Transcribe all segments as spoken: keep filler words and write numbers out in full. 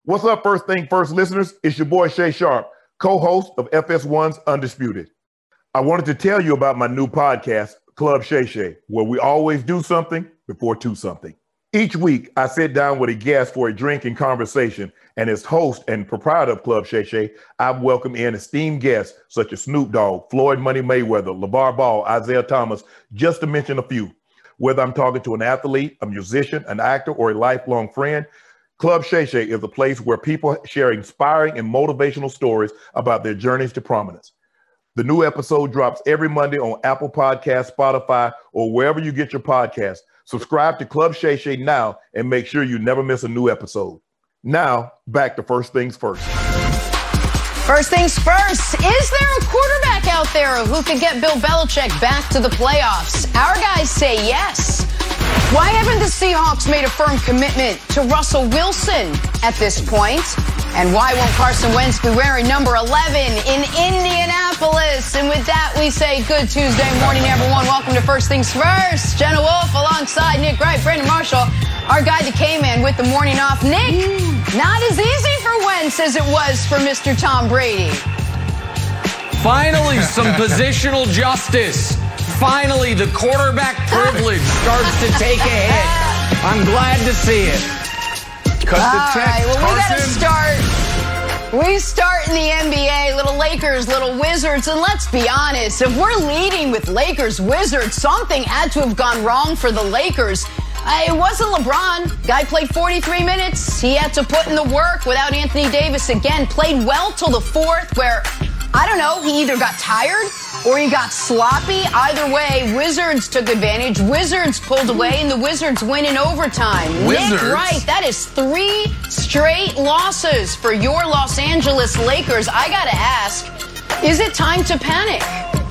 What's up, First Thing First listeners? It's your boy Shay Sharp, co-host of F S one's Undisputed. I wanted to tell you about my new podcast, Club Shay Shay, where we always do something before two something. Each week, I sit down with a guest for a drink and conversation, and as host and proprietor of Club Shay Shay, I welcome in esteemed guests such as Snoop Dogg, Floyd Money Mayweather, LeVar Ball, Isaiah Thomas, just to mention a few. Whether I'm talking to an athlete, a musician, an actor, or a lifelong friend, Club Shay Shay is a place where people share inspiring and motivational stories about their journeys to prominence. The new episode drops every Monday on Apple Podcasts, Spotify, or wherever you get your podcasts. Subscribe to Club Shay Shay now and make sure you never miss a new episode. Now, back to First Things First. First things first, is there a quarterback out there who could get Bill Belichick back to the playoffs? Our guys say yes. Why haven't the Seahawks made a firm commitment to Russell Wilson at this point? And why won't Carson Wentz be wearing number eleven in Indianapolis? And with that, we say good Tuesday morning, everyone. Welcome to First Things First. Jenna Wolf alongside Nick Wright, Brandon Marshall, our guy, the K-Man, with the morning off. Nick, not as easy for Wentz as it was for Mister Tom Brady. Finally, some positional justice. Finally, the quarterback privilege starts to take a hit. I'm glad to see it. Cut All the text, right, well, we got to Carson. start. We start in the N B A, little Lakers, little Wizards, and let's be honest, if we're leading with Lakers, Wizards, something had to have gone wrong for the Lakers. Uh, it wasn't LeBron. Guy played forty-three minutes. He had to put in the work without Anthony Davis again. Played well till the fourth where, I don't know, he either got tired or he got sloppy. Either way, Wizards took advantage. Wizards pulled away, and the Wizards win in overtime. Wizards? Nick Wright, that is three straight losses for your Los Angeles Lakers. I gotta ask, is it time to panic?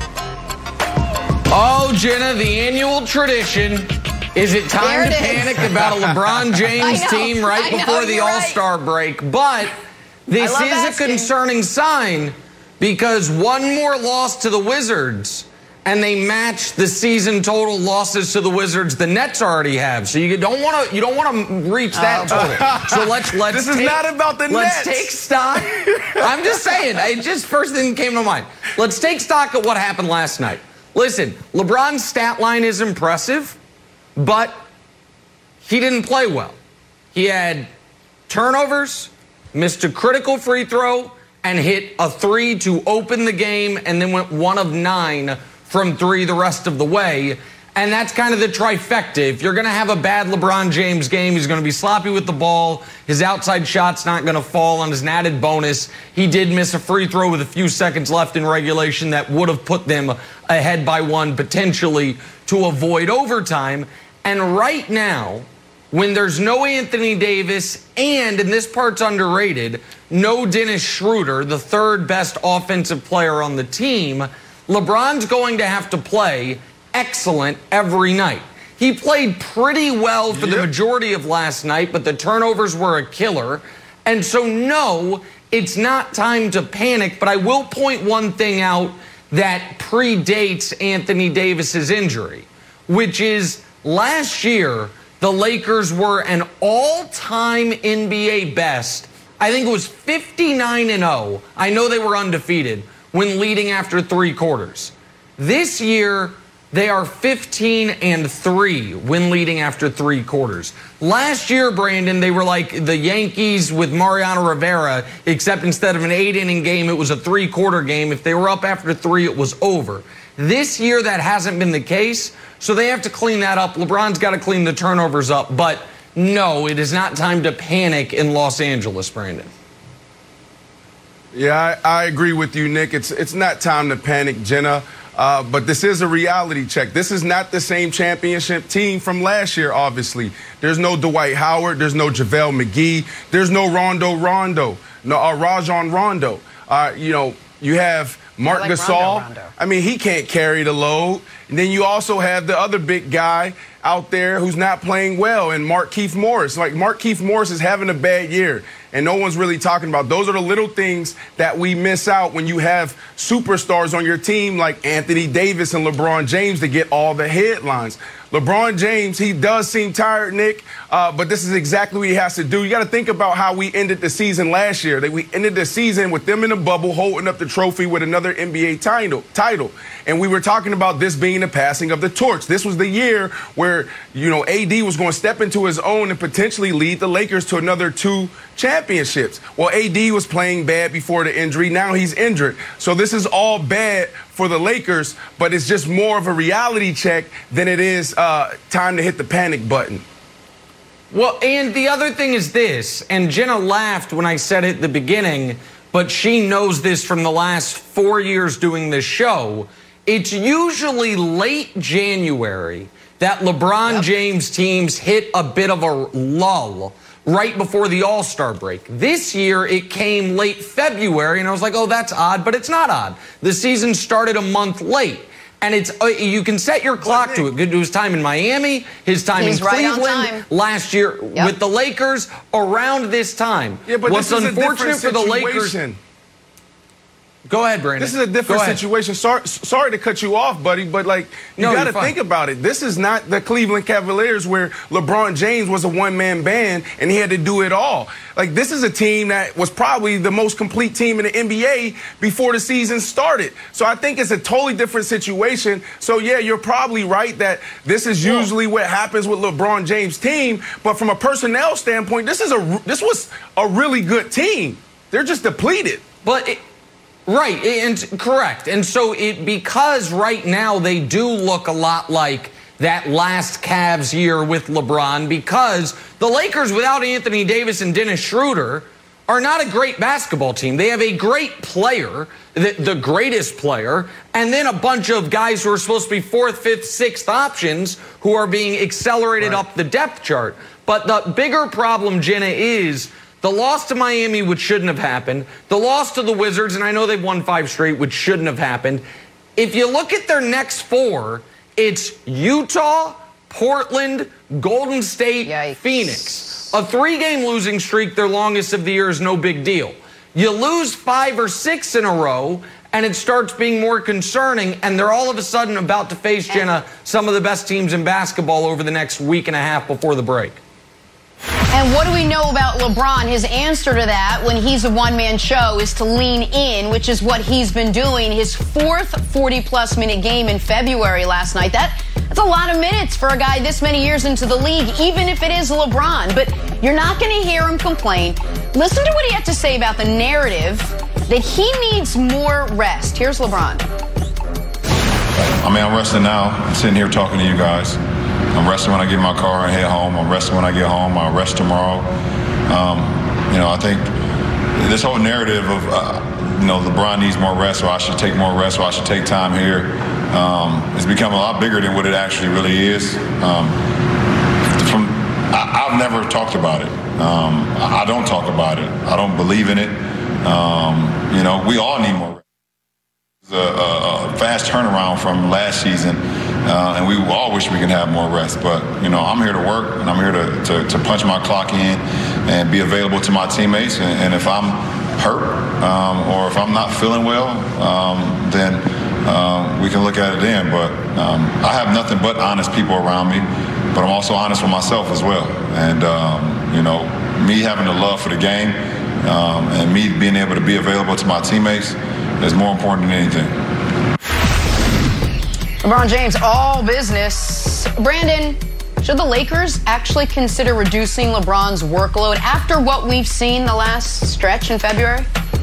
Oh, Jenna, the annual tradition. Is it time There to it is. panic about a LeBron James I know, team right I know, before the you're right. All-Star break? But this I love is asking. a concerning sign because one more loss to the Wizards and they match the season total losses to the Wizards the Nets already have. So you don't want to you don't want to reach that total. So let's let's This is take, not about the let's Nets. take stock. I'm just saying, it just first thing that came to mind. Let's take stock of what happened last night. Listen, LeBron's stat line is impressive, but he didn't play well. He had turnovers, missed a critical free throw, and hit a three to open the game, and then went one of nine from three the rest of the way. And that's kind of the trifecta. If you're going to have a bad LeBron James game, he's going to be sloppy with the ball. His outside shot's not going to fall. On his added bonus, he did miss a free throw with a few seconds left in regulation that would have put them ahead by one, potentially, to avoid overtime. And right now, when there's no Anthony Davis and, and this part's underrated, no Dennis Schroeder, the third best offensive player on the team, LeBron's going to have to play excellent every night. He played pretty well for the majority of last night, but the turnovers were a killer. And so, no, it's not time to panic, but I will point one thing out that predates Anthony Davis's injury, which is last year, the Lakers were an all-time N B A best. I think it was fifty-nine and oh. I know they were undefeated when leading after three quarters. This year, they are fifteen and three when leading after three quarters. Last year, Brandon, they were like the Yankees with Mariano Rivera, except instead of an eight-inning game, it was a three-quarter game. If they were up after three, it was over. This year, that hasn't been the case, so they have to clean that up. LeBron's got to clean the turnovers up, but no, it is not time to panic in Los Angeles, Brandon. Yeah, I, I agree with you, Nick. It's it's not time to panic, Jenna. Uh, but this is a reality check. This is not the same championship team from last year, obviously. There's no Dwight Howard. There's no JaVale McGee. There's no Rondo Rondo. No, uh, Rajon Rondo. Uh, you know, you have Marc like Gasol. Rondo, Rondo. I mean, he can't carry the load. And then you also have the other big guy out there who's not playing well, and Markieff Morris. Like, Markieff Morris is having a bad year, and no one's really talking about. Those are the little things that we miss out when you have superstars on your team like Anthony Davis and LeBron James to get all the headlines. LeBron James, he does seem tired, Nick, uh, but this is exactly what he has to do. You got to think about how we ended the season last year. That we ended the season with them in the bubble holding up the trophy with another N B A title. title. And we were talking about this being the passing of the torch. This was the year where, you know, A D was going to step into his own and potentially lead the Lakers to another two championships. Well, A D was playing bad before the injury. Now he's injured. So this is all bad for the Lakers, but it's just more of a reality check than it is uh, time to hit the panic button. Well, and the other thing is this, and Jenna laughed when I said it at the beginning, but she knows this from the last four years doing this show. It's usually late January that LeBron yep. James teams hit a bit of a lull right before the All-Star break. This year, it came late February, and I was like, oh, that's odd, but it's not odd. The season started a month late. And it's uh, you can set your clock to it. It was time in Miami, his time He's in right Cleveland, last year yep. with the Lakers around this time. Yeah, but What's this is unfortunate a for the situation. Lakers. Go ahead, Brandon. This is a different situation. Sorry, sorry to cut you off, buddy, but like you no, got to think about it. This is not the Cleveland Cavaliers where LeBron James was a one-man band and he had to do it all. Like this is a team that was probably the most complete team in the N B A before the season started. So I think it's a totally different situation. So yeah, you're probably right that this is usually what happens with LeBron James' team. But from a personnel standpoint, this is a this was a really good team. They're just depleted. But. It, Right, and correct. And so it because right now they do look a lot like that last Cavs year with LeBron, because the Lakers without Anthony Davis and Dennis Schroeder are not a great basketball team. They have a great player, the, the greatest player, and then a bunch of guys who are supposed to be fourth, fifth, sixth options who are being accelerated right. up the depth chart. But the bigger problem, Jenna, is the loss to Miami, which shouldn't have happened. The loss to the Wizards, and I know they've won five straight, which shouldn't have happened. If you look at their next four, it's Utah, Portland, Golden State, Yikes. Phoenix. A three-game losing streak, their longest of the year, is no big deal. You lose five or six in a row, and it starts being more concerning, and they're all of a sudden about to face, Jenna, some of the best teams in basketball over the next week and a half before the break. And what do we know about LeBron? His answer to that, when he's a one-man show, is to lean in, which is what he's been doing. His fourth forty-plus minute game in February last night. That, that's a lot of minutes for a guy this many years into the league, even if it is LeBron. But you're not going to hear him complain. Listen to what he had to say about the narrative that he needs more rest. Here's LeBron. I mean, I'm resting now. I'm sitting here talking to you guys. I'm resting when I get in my car and head home. I'm resting when I get home. I'll rest tomorrow. Um, you know, I think this whole narrative of, uh, you know, LeBron needs more rest, or I should take more rest, or I should take time here, um, it's become a lot bigger than what it actually really is. Um, from, I, I've never talked about it. Um, I, I don't talk about it. I don't believe in it. Um, you know, we all need more rest. It's a, a, a fast turnaround from last season. Uh, and we all wish we could have more rest. But, you know, I'm here to work, and I'm here to, to, to punch my clock in and be available to my teammates. And, and if I'm hurt um, or if I'm not feeling well, um, then um, we can look at it then. But um, I have nothing but honest people around me. But I'm also honest with myself as well. And, um, you know, me having the love for the game um, and me being able to be available to my teammates is more important than anything. LeBron James, all business. Brandon, should the Lakers actually consider reducing LeBron's workload after what we've seen the last stretch in February?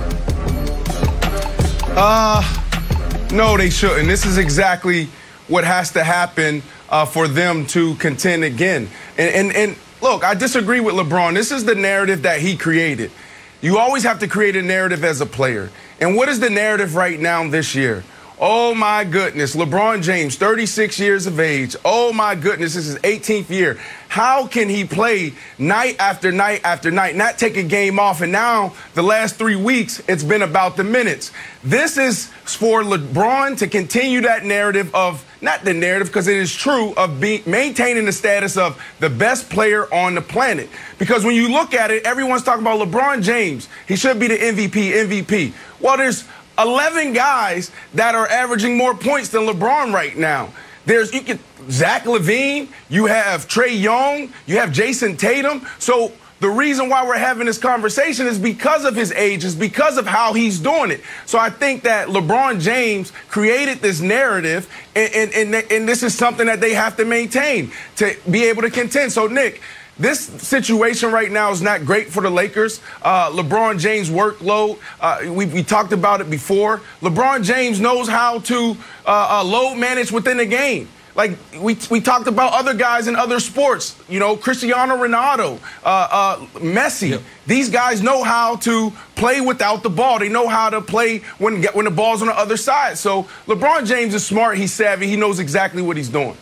Uh, no, they shouldn't. This is exactly what has to happen uh, for them to contend again. And, and, and look, I disagree with LeBron. This is the narrative that he created. You always have to create a narrative as a player. And what is the narrative right now this year? Oh, my goodness. LeBron James, thirty-six years of age. Oh, my goodness. This is his eighteenth year. How can he play night after night after night, not take a game off? And now the last three weeks, it's been about the minutes. This is for LeBron to continue that narrative of, not the narrative because it is true, of being maintaining the status of the best player on the planet. Because when you look at it, everyone's talking about LeBron James. He should be the M V P, M V P. Well, there's eleven guys that are averaging more points than LeBron right now. There's you can Zach LaVine, you have Trae Young, you have Jason Tatum. So the reason why we're having this conversation is because of his age, is because of how he's doing it. So I think that LeBron James created this narrative, and, and, and, and this is something that they have to maintain to be able to contend. So, Nick, this situation right now is not great for the Lakers. Uh, LeBron James' workload, uh, we, we talked about it before. LeBron James knows how to uh, uh, load manage within the game. Like, we we talked about other guys in other sports, you know, Cristiano Ronaldo, uh, uh, Messi. Yep. These guys know how to play without the ball. They know how to play when, when the ball's on the other side. So LeBron James is smart. He's savvy. He knows exactly what he's doing.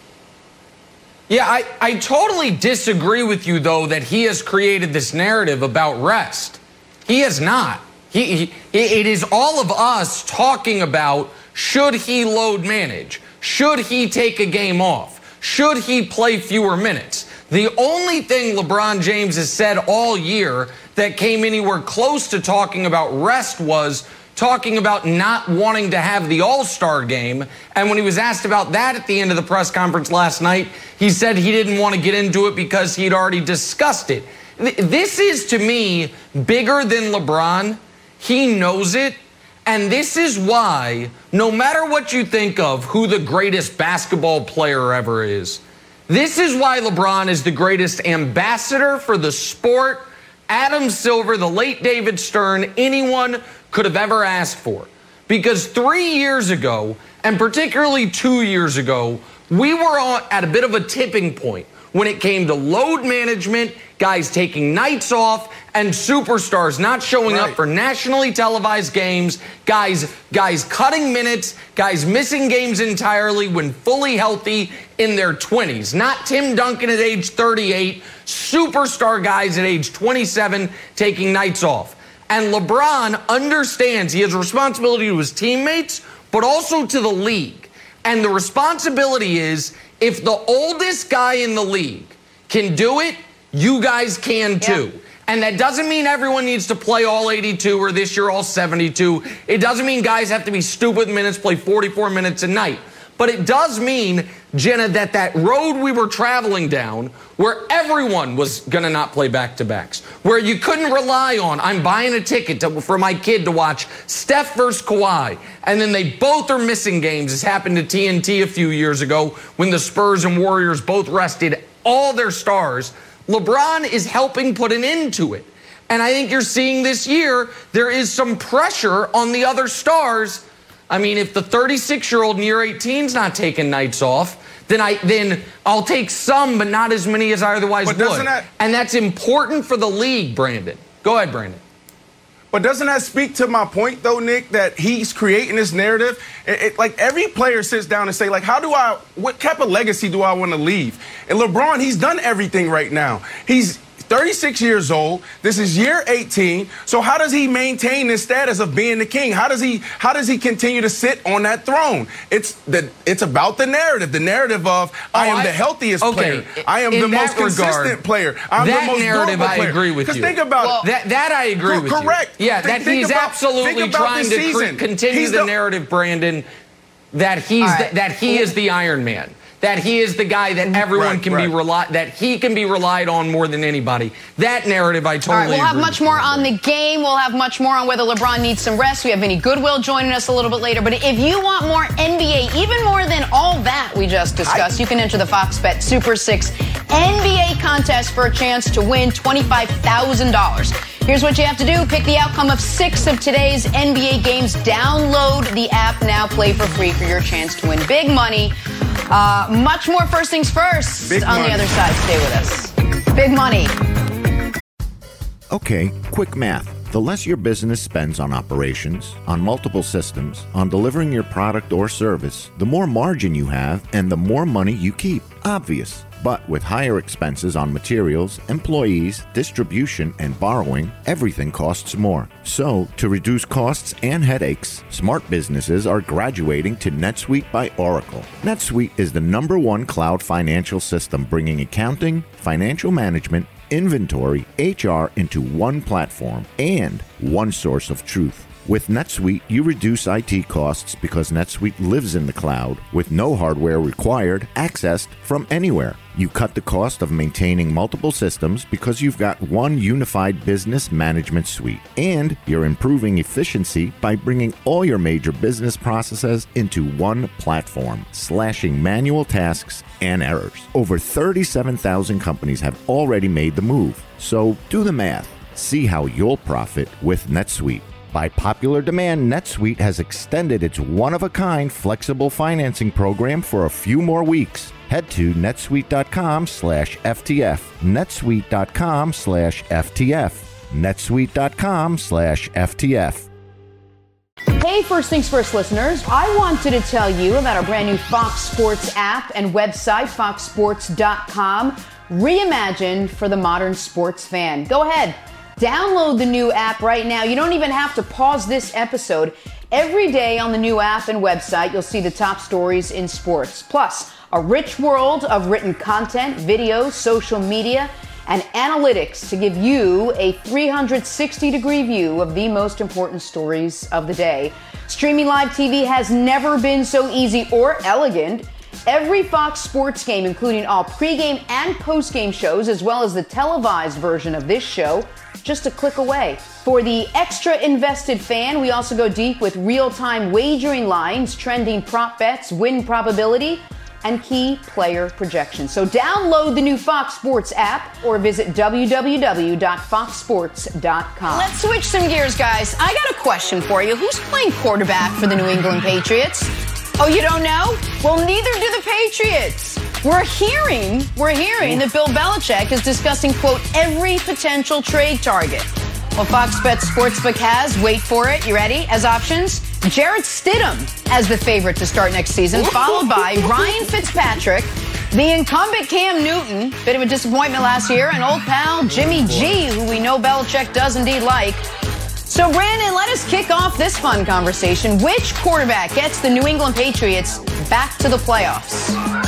Yeah, I, I totally disagree with you, though, that he has created this narrative about rest. He has not. He, he it is all of us talking about, should he load manage? Should he take a game off? Should he play fewer minutes? The only thing LeBron James has said all year that came anywhere close to talking about rest was talking about not wanting to have the All-Star game. And when he was asked about that at the end of the press conference last night, he said he didn't want to get into it because he'd already discussed it. This is, to me, bigger than LeBron. He knows it. And this is why, no matter what you think of who the greatest basketball player ever is, this is why LeBron is the greatest ambassador for the sport Adam Silver, the late David Stern, anyone could have ever asked for. Because three years ago, and particularly two years ago, we were on, at a bit of a tipping point when it came to load management, guys taking nights off, and superstars not showing right. up for nationally televised games, guys guys cutting minutes, guys missing games entirely when fully healthy in their twenties. Not Tim Duncan at age thirty-eight, superstar guys at age twenty-seven taking nights off. And LeBron understands he has a responsibility to his teammates, but also to the league. And the responsibility is, if the oldest guy in the league can do it, you guys can too. Yeah. And that doesn't mean everyone needs to play all eighty-two or this year all seventy-two. It doesn't mean guys have to be stupid minutes, play forty-four minutes a night. But it does mean, Jenna, that that road we were traveling down, where everyone was going to not play back-to-backs, where you couldn't rely on, I'm buying a ticket to, for my kid to watch Steph versus Kawhi, and then they both are missing games. This happened to T N T a few years ago when the Spurs and Warriors both rested all their stars. LeBron is helping put an end to it. And I think you're seeing this year, there is some pressure on the other stars. I mean, if the thirty-six-year-old in year eighteen is not taking nights off, then I then I'll take some, but not as many as I otherwise but would. That, and that's important for the league, Brandon. Go ahead, Brandon. But doesn't that speak to my point, though, Nick, that he's creating this narrative? It, it, like, every player sits down and say, like, how do I, what type of legacy do I want to leave? And LeBron, he's done everything right now. He's thirty-six years old. This is year eighteen. So how does he maintain this status of being the king? How does he how does he continue to sit on that throne? It's the it's about the narrative. The narrative of oh, I am I, the healthiest okay. player. I am In the most regard, consistent player. I'm that the most narrative durable I player. agree with you. Because think about well, that that I agree co- with correct. you. Correct. Yeah, think, that think he's about, absolutely trying to cr- continue he's the, the narrative, Brandon, that he's right. the, that he is the Iron Man. That he is the guy that everyone right, can right. be relied, that he can be relied on more than anybody. That narrative, I totally All right, we'll have agree much more on the game. We'll have much more on whether LeBron needs some rest. We have Vinny Goodwill joining us a little bit later. But if you want more N B A, even more than all that we just discussed, I, you can enter the Fox Bet Super six N B A contest for a chance to win twenty-five thousand dollars. Here's what you have to do. Pick the outcome of six of today's N B A games. Download the app now. Play for free for your chance to win big money. Uh, much more First Things First big on money. The other side. Stay with us. Big money. Okay, quick math. The less your business spends on operations, on multiple systems, on delivering your product or service, the more margin you have and the more money you keep. Obvious. But with higher expenses on materials, employees, distribution, and borrowing, everything costs more. So, to reduce costs and headaches, smart businesses are graduating to NetSuite by Oracle. NetSuite is the number one cloud financial system bringing accounting, financial management, inventory, H R into one platform and one source of truth. With NetSuite, you reduce I T costs because NetSuite lives in the cloud with no hardware required, accessed from anywhere. You cut the cost of maintaining multiple systems because you've got one unified business management suite. And you're improving efficiency by bringing all your major business processes into one platform, slashing manual tasks and errors. Over thirty-seven thousand companies have already made the move. So do the math. See how you'll profit with NetSuite. By popular demand, NetSuite has extended its one-of-a-kind flexible financing program for a few more weeks. Head to netsuite.com slash FTF. netsuite.com slash FTF. netsuite.com slash FTF. Hey, First Things First listeners, I wanted to tell you about our brand new Fox Sports app and website, fox sports dot com, reimagined for the modern sports fan. Go ahead. Download the new app right now. You don't even have to pause this episode. Every day on the new app and website, you'll see the top stories in sports. Plus, a rich world of written content, videos, social media, and analytics to give you a three hundred sixty degree view of the most important stories of the day. Streaming live T V has never been so easy or elegant. Every Fox Sports game, including all pregame and postgame shows, as well as the televised version of this show, just a click away. For the extra invested fan, we also go deep with real-time wagering lines, trending prop bets, win probability, and key player projections. So download the new Fox Sports app or visit w w w dot fox sports dot com. Let's switch some gears, guys. I got a question for you. Who's playing quarterback for the New England Patriots? Oh, you don't know? Well, neither do the Patriots. We're hearing, we're hearing that Bill Belichick is discussing, quote, every potential trade target. Well, Fox Bet Sportsbook has, wait for it, you ready, as options, Jarrett Stidham as the favorite to start next season, followed by Ryan Fitzpatrick, the incumbent Cam Newton, bit of a disappointment last year, and old pal Jimmy G, who we know Belichick does indeed like. So, Brandon, let us kick off this fun conversation. Which quarterback gets the New England Patriots back to the playoffs?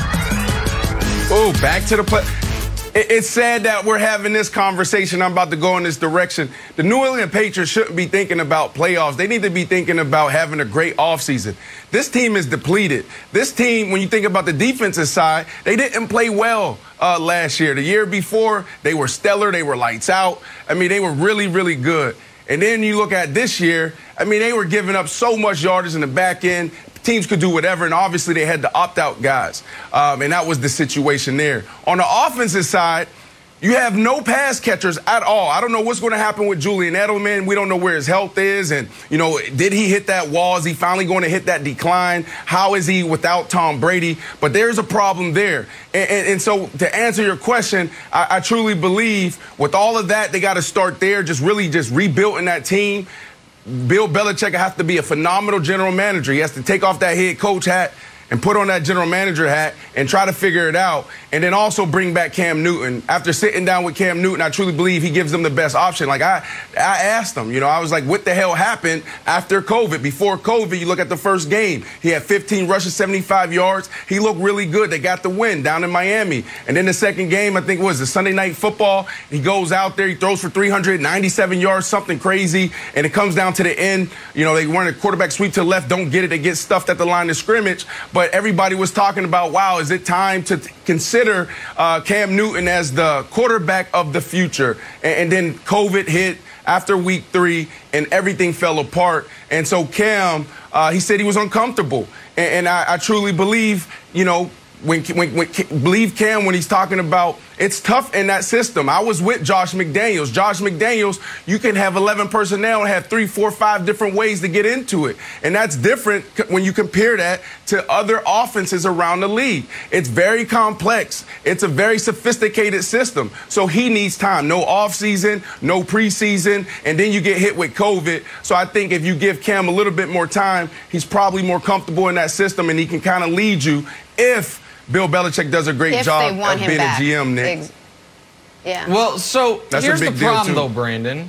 Oh, back to the play. It's sad that we're having this conversation. I'm about to go in this direction. The New England Patriots shouldn't be thinking about playoffs. They need to be thinking about having a great offseason. This team is depleted. This team, when you think about the defensive side, they didn't play well uh, last year. The year before, they were stellar. They were lights out. I mean, they were really, really good. And then you look at this year, I mean, they were giving up so much yardage in the back end. Teams could do whatever, and obviously they had the opt-out guys, um, and that was the situation there. On the offensive side, you have no pass catchers at all. I don't know what's going to happen with Julian Edelman. We don't know where his health is, and, you know, did he hit that wall? Is he finally going to hit that decline? How is he without Tom Brady? But there's a problem there. And, and, and so to answer your question, I, I truly believe with all of that, they got to start there, just really just rebuilding that team. Bill Belichick has to be a phenomenal general manager. He has to take off that head coach hat and put on that general manager hat and try to figure it out. And then also bring back Cam Newton. After sitting down with Cam Newton, I truly believe he gives them the best option. Like, I I asked him, you know, I was like, what the hell happened after COVID? Before COVID, you look at the first game. He had fifteen rushes, seventy-five yards. He looked really good. They got the win down in Miami. And then the second game, I think it was the Sunday Night Football. He goes out there, he throws for three hundred ninety-seven yards, something crazy. And it comes down to the end. You know, they run a quarterback sweep to the left, don't get it. They get stuffed at the line of scrimmage. But everybody was talking about, wow, is it time to t- consider uh, Cam Newton as the quarterback of the future? And, and then COVID hit after week three, and everything fell apart. And so Cam, uh, he said he was uncomfortable. And, and I, I truly believe, you know, when, when, when believe Cam when he's talking about it's tough in that system. I was with Josh McDaniels. Josh McDaniels, you can have eleven personnel and have three, four, five different ways to get into it. And that's different when you compare that to other offenses around the league. It's very complex. It's a very sophisticated system. So he needs time. No offseason, no preseason, and then you get hit with COVID. So I think if you give Cam a little bit more time, he's probably more comfortable in that system, and he can kind of lead you if Bill Belichick does a great if job of being back. a G M, Nick. Ex- yeah. Well, so That's here's a the big deal, problem, too. though, Brandon.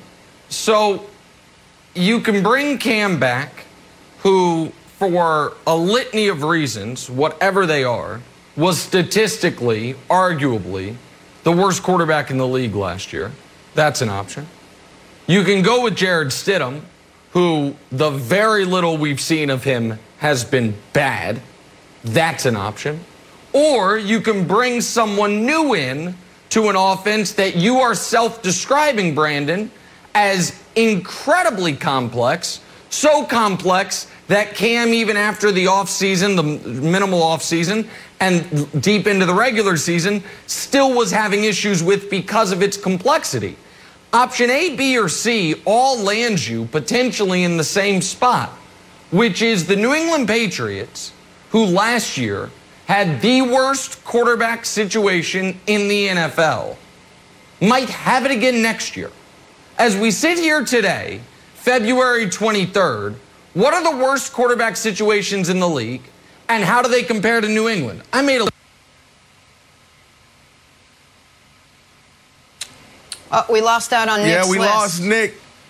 So you can bring Cam back, who, for a litany of reasons, whatever they are, was statistically, arguably, the worst quarterback in the league last year. That's an option. You can go with Jarrett Stidham, who the very little we've seen of him has been bad. That's an option. Or you can bring someone new in to an offense that you are self-describing, Brandon, as incredibly complex, so complex that Cam, even after the offseason, the minimal offseason, and deep into the regular season, still was having issues with because of its complexity. Option A, B, or C all lands you potentially in the same spot, which is the New England Patriots, who last year had the worst quarterback situation in the N F L, might have it again next year. As we sit here today, February twenty-third, what are the worst quarterback situations in the league, and how do they compare to New England? I made a... Oh, we lost out on Nick's Yeah, we list. lost Nick.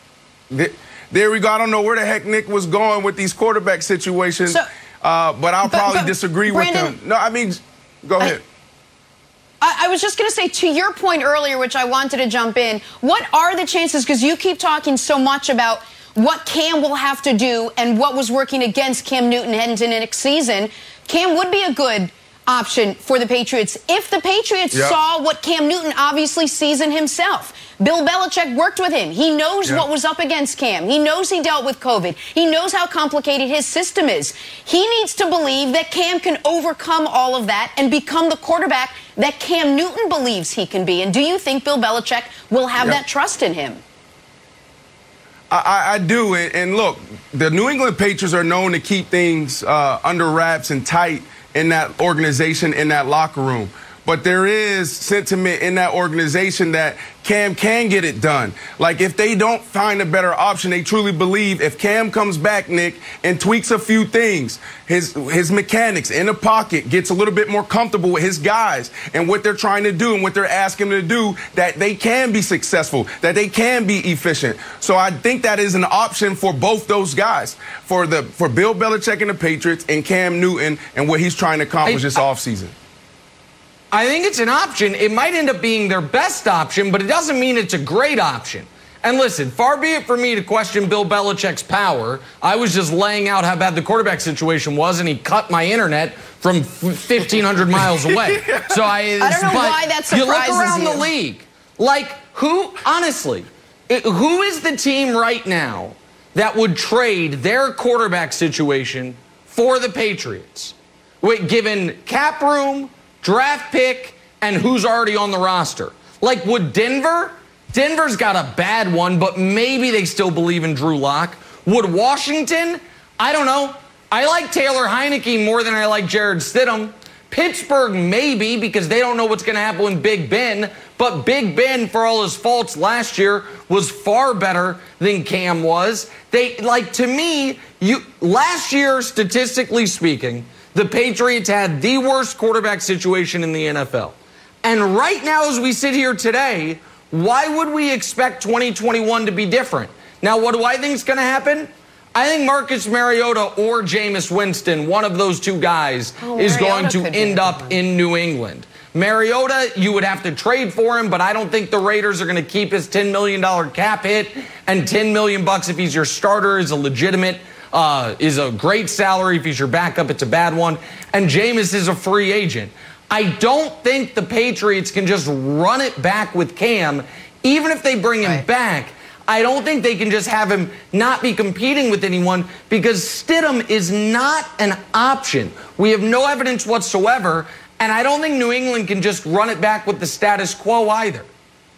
There we go. I don't know where the heck Nick was going with these quarterback situations, So, uh, but I'll but, probably but disagree Brandon, with him. No, I mean, go ahead. I, I was just going to say, to your point earlier, which I wanted to jump in, what are the chances, because you keep talking so much about what Cam will have to do and what was working against Cam Newton heading into next season, Cam would be a good option for the Patriots if the Patriots Yep. saw what Cam Newton obviously sees in himself. Bill Belichick worked with him. He knows Yep. what was up against Cam. He knows he dealt with COVID. He knows how complicated his system is. He needs to believe that Cam can overcome all of that and become the quarterback that Cam Newton believes he can be. And do you think Bill Belichick will have Yep. that trust in him? I, I, I do. And, and look, the New England Patriots are known to keep things uh, under wraps and tight in that organization, in that locker room. But there is sentiment in that organization that Cam can get it done. Like, if they don't find a better option, they truly believe if Cam comes back, Nick, and tweaks a few things, his his mechanics in the pocket, gets a little bit more comfortable with his guys and what they're trying to do and what they're asking him to do, that they can be successful, that they can be efficient. So I think that is an option for both those guys, for the for Bill Belichick and the Patriots and Cam Newton and what he's trying to accomplish I, this I, offseason. I think it's an option. It might end up being their best option, but it doesn't mean it's a great option. And listen, far be it for me to question Bill Belichick's power. I was just laying out how bad the quarterback situation was, and he cut my internet from fifteen hundred miles away. So I, I don't know why that surprises you. look around you. the league, like who, honestly, it, who is the team right now that would trade their quarterback situation for the Patriots, with given cap room, draft pick, and who's already on the roster? Like, would Denver? Denver's got a bad one, but maybe they still believe in Drew Lock. Would Washington? I don't know. I like Taylor Heineke more than I like Jared Stidham. Pittsburgh, maybe, because they don't know what's going to happen with Big Ben. But Big Ben, for all his faults last year, was far better than Cam was. They, like, to me, you last year, statistically speaking, the Patriots had the worst quarterback situation in the N F L. And right now, as we sit here today, why would we expect twenty twenty-one to be different? Now, what do I think is going to happen? I think Marcus Mariota or Jameis Winston, one of those two guys, oh, is Mariota going to could end be up in New England. Mariota, you would have to trade for him, but I don't think the Raiders are going to keep his ten million dollars cap hit, and ten million dollars bucks if he's your starter is a legitimate Uh, is a great salary. If he's your backup, it's a bad one. And Jameis is a free agent. I don't think the Patriots can just run it back with Cam. Even if they bring him right. back, I don't think they can just have him not be competing with anyone, because Stidham is not an option. We have no evidence whatsoever, and I don't think New England can just run it back with the status quo either.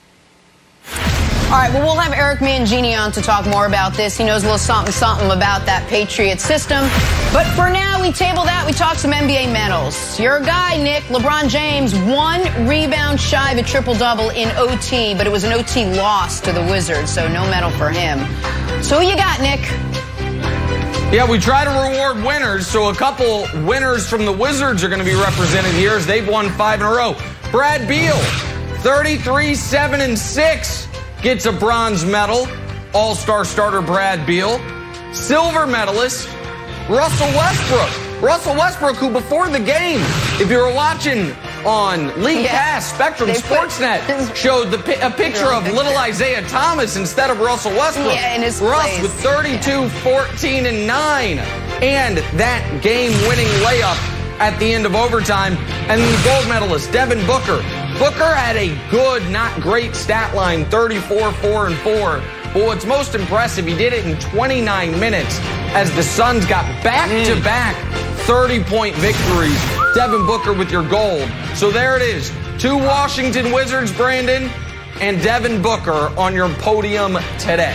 All right, well, we'll have Eric Mangini on to talk more about this. He knows a little something, something about that Patriot system. But for now, we table that. We talk some N B A medals. Your guy, Nick, LeBron James, one rebound shy of a triple-double in O T, but it was an O T loss to the Wizards, so no medal for him. So who you got, Nick? Yeah, we try to reward winners, so a couple winners from the Wizards are going to be represented here as they've won five in a row. Brad Beal, thirty-three, seven, and six. Gets a bronze medal. All-star starter Brad Beal. Silver medalist Russell Westbrook. Russell Westbrook, who before the game, if you were watching on League Yeah. Pass, Spectrum, They put- Sportsnet showed the pi- a picture of little Isaiah Thomas instead of Russell Westbrook. Yeah, in his Russ place. with thirty-two, fourteen, and nine. And that game-winning layup at the end of overtime. And the gold medalist, Devin Booker. Booker had a good, not great stat line, thirty-four, four, and four. But what's most impressive, he did it in twenty-nine minutes as the Suns got back-to-back thirty-point victories. Devin Booker with your gold. So there it is. Two Washington Wizards, Brandon, and Devin Booker on your podium today.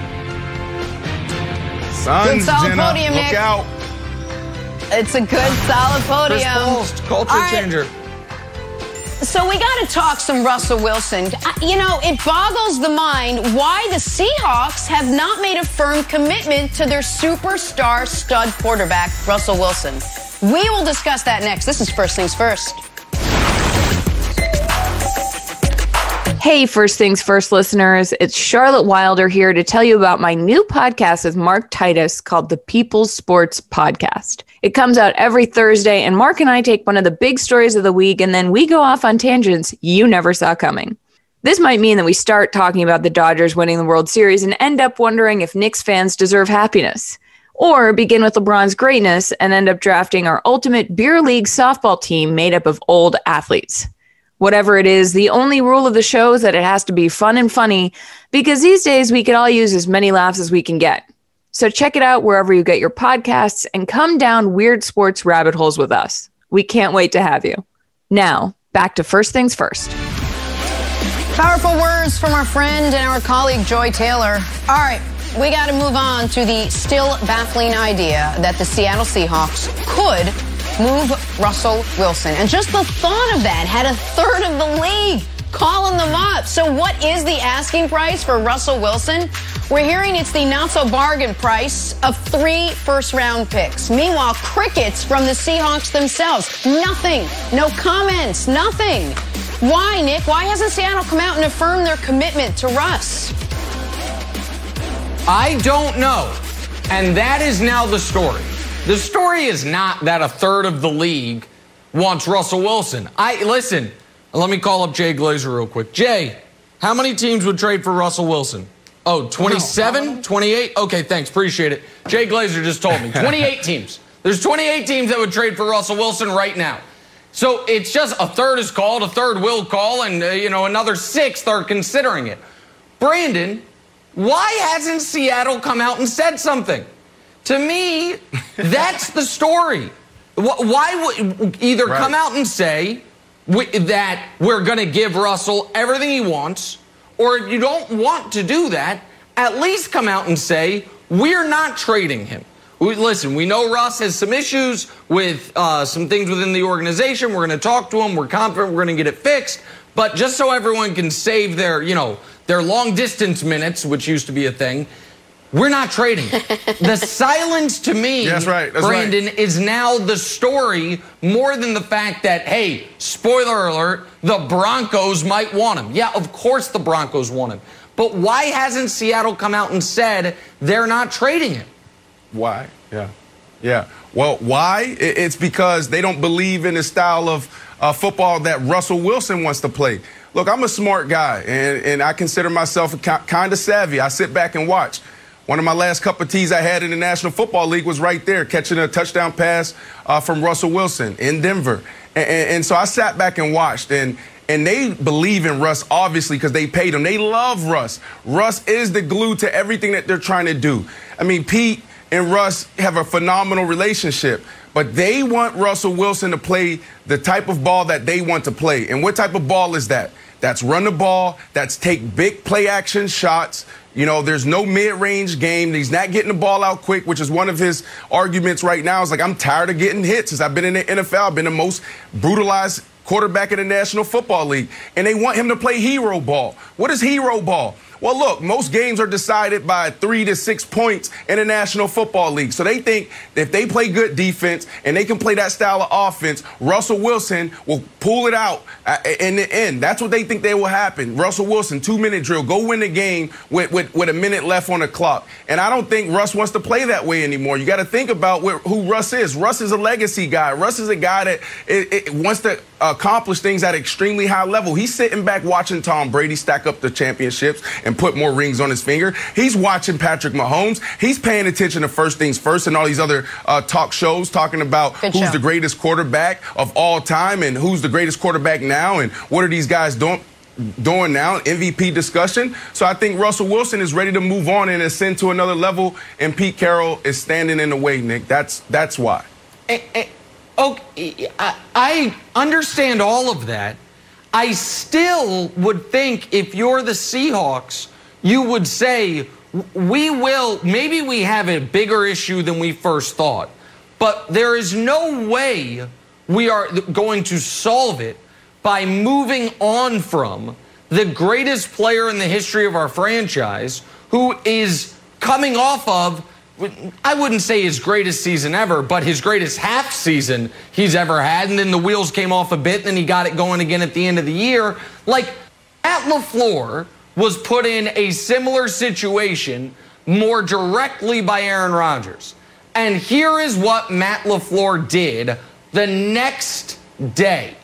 Suns, Good solid Jenna, podium, look Nick. out. It's a good, solid Chris podium. Paul's culture All right. changer. So we got to talk some Russell Wilson. Uh, You know, it boggles the mind why the Seahawks have not made a firm commitment to their superstar stud quarterback, Russell Wilson. We will discuss that next. This is First Things First. Hey, First Things First listeners, it's Charlotte Wilder here to tell you about my new podcast with Mark Titus called the People's Sports Podcast. It comes out every Thursday, and Mark and I take one of the big stories of the week, and then we go off on tangents you never saw coming. This might mean that we start talking about the Dodgers winning the World Series and end up wondering if Knicks fans deserve happiness. Or begin with LeBron's greatness and end up drafting our ultimate beer league softball team made up of old athletes. Whatever it is, the only rule of the show is that it has to be fun and funny, because these days we could all use as many laughs as we can get. So check it out wherever you get your podcasts and come down weird sports rabbit holes with us. We can't wait to have you. Now, back to First Things First. Powerful words from our friend and our colleague, Joy Taylor. All right, we got to move on to the still baffling idea that the Seattle Seahawks could move Russell Wilson. And just the thought of that had a third of the league calling them up. So what is the asking price for Russell Wilson? We're hearing it's the not-so-bargain price of three first-round picks. Meanwhile, crickets from the Seahawks themselves. Nothing. No comments. Nothing. Why, Nick? Why hasn't Seattle come out and affirmed their commitment to Russ? I don't know. And that is now the story. The story is not that a third of the league wants Russell Wilson. I listen, let me call up Jay Glazer real quick. Jay, how many teams would trade for Russell Wilson? Oh, twenty-seven, twenty-eight? Okay, thanks, appreciate it. Jay Glazer just told me. twenty-eight teams. There's twenty-eight teams that would trade for Russell Wilson right now. So it's just a third is called, a third will call, and uh, you know, another sixth are considering it. Brandon, why hasn't Seattle come out and said something? To me, that's the story. Why would either right. come out and say we, that we're going to give Russell everything he wants, or if you don't want to do that, at least come out and say we're not trading him. We, listen, we know Russ has some issues with uh, some things within the organization. We're going to talk to him. We're confident we're going to get it fixed. But just so everyone can save their, you know, their long distance minutes, which used to be a thing, we're not trading. The silence to me, yeah, that's right, that's Brandon, right. is now the story more than the fact that, hey, spoiler alert, the Broncos might want him. Yeah, of course the Broncos want him. But why hasn't Seattle come out and said they're not trading him? Why? Yeah. Yeah. Well, why? It's because they don't believe in the style of uh, football that Russell Wilson wants to play. Look, I'm a smart guy, and, and I consider myself kind of savvy. I sit back and watch. One of my last cup of teas I had in the National Football League was right there, catching a touchdown pass uh, from Russell Wilson in Denver. And, and, and so I sat back and watched, and and they believe in Russ, obviously, because they paid him. They love Russ. Russ is the glue to everything that they're trying to do. I mean, Pete and Russ have a phenomenal relationship, but they want Russell Wilson to play the type of ball that they want to play. And what type of ball is that? That's run the ball, that's take big play action shots. You know, there's no mid-range game. He's not getting the ball out quick, which is one of his arguments right now. It's like, I'm tired of getting hit. Since I've been in the N F L, I've been the most brutalized quarterback in the National Football League. And they want him to play hero ball. What is hero ball? Well, look, most games are decided by three to six points in the National Football League. So they think if they play good defense and they can play that style of offense, Russell Wilson will pull it out in the end. That's what they think they will happen. Russell Wilson, two-minute drill, go win the game with, with, with a minute left on the clock. And I don't think Russ wants to play that way anymore. You got to think about where, who Russ is. Russ is a legacy guy. Russ is a guy that it, it wants to accomplish things at an extremely high level. He's sitting back watching Tom Brady stack up the championships and put more rings on his finger. He's watching Patrick Mahomes. He's paying attention to First Things First and all these other uh, talk shows talking about Good who's show. the greatest quarterback of all time and who's the greatest quarterback now and what are these guys doing. doing now, M V P discussion. So I think Russell Wilson is ready to move on and ascend to another level, and Pete Carroll is standing in the way, Nick. That's that's why. Eh, eh, okay, I, I understand all of that. I still would think if you're the Seahawks, you would say, we will, maybe we have a bigger issue than we first thought, but there is no way we are going to solve it by moving on from the greatest player in the history of our franchise, who is coming off of, I wouldn't say his greatest season ever, but his greatest half season he's ever had, and then the wheels came off a bit, and then he got it going again at the end of the year. Like, Matt LaFleur was put in a similar situation more directly by Aaron Rodgers. And here is what Matt LaFleur did the next day.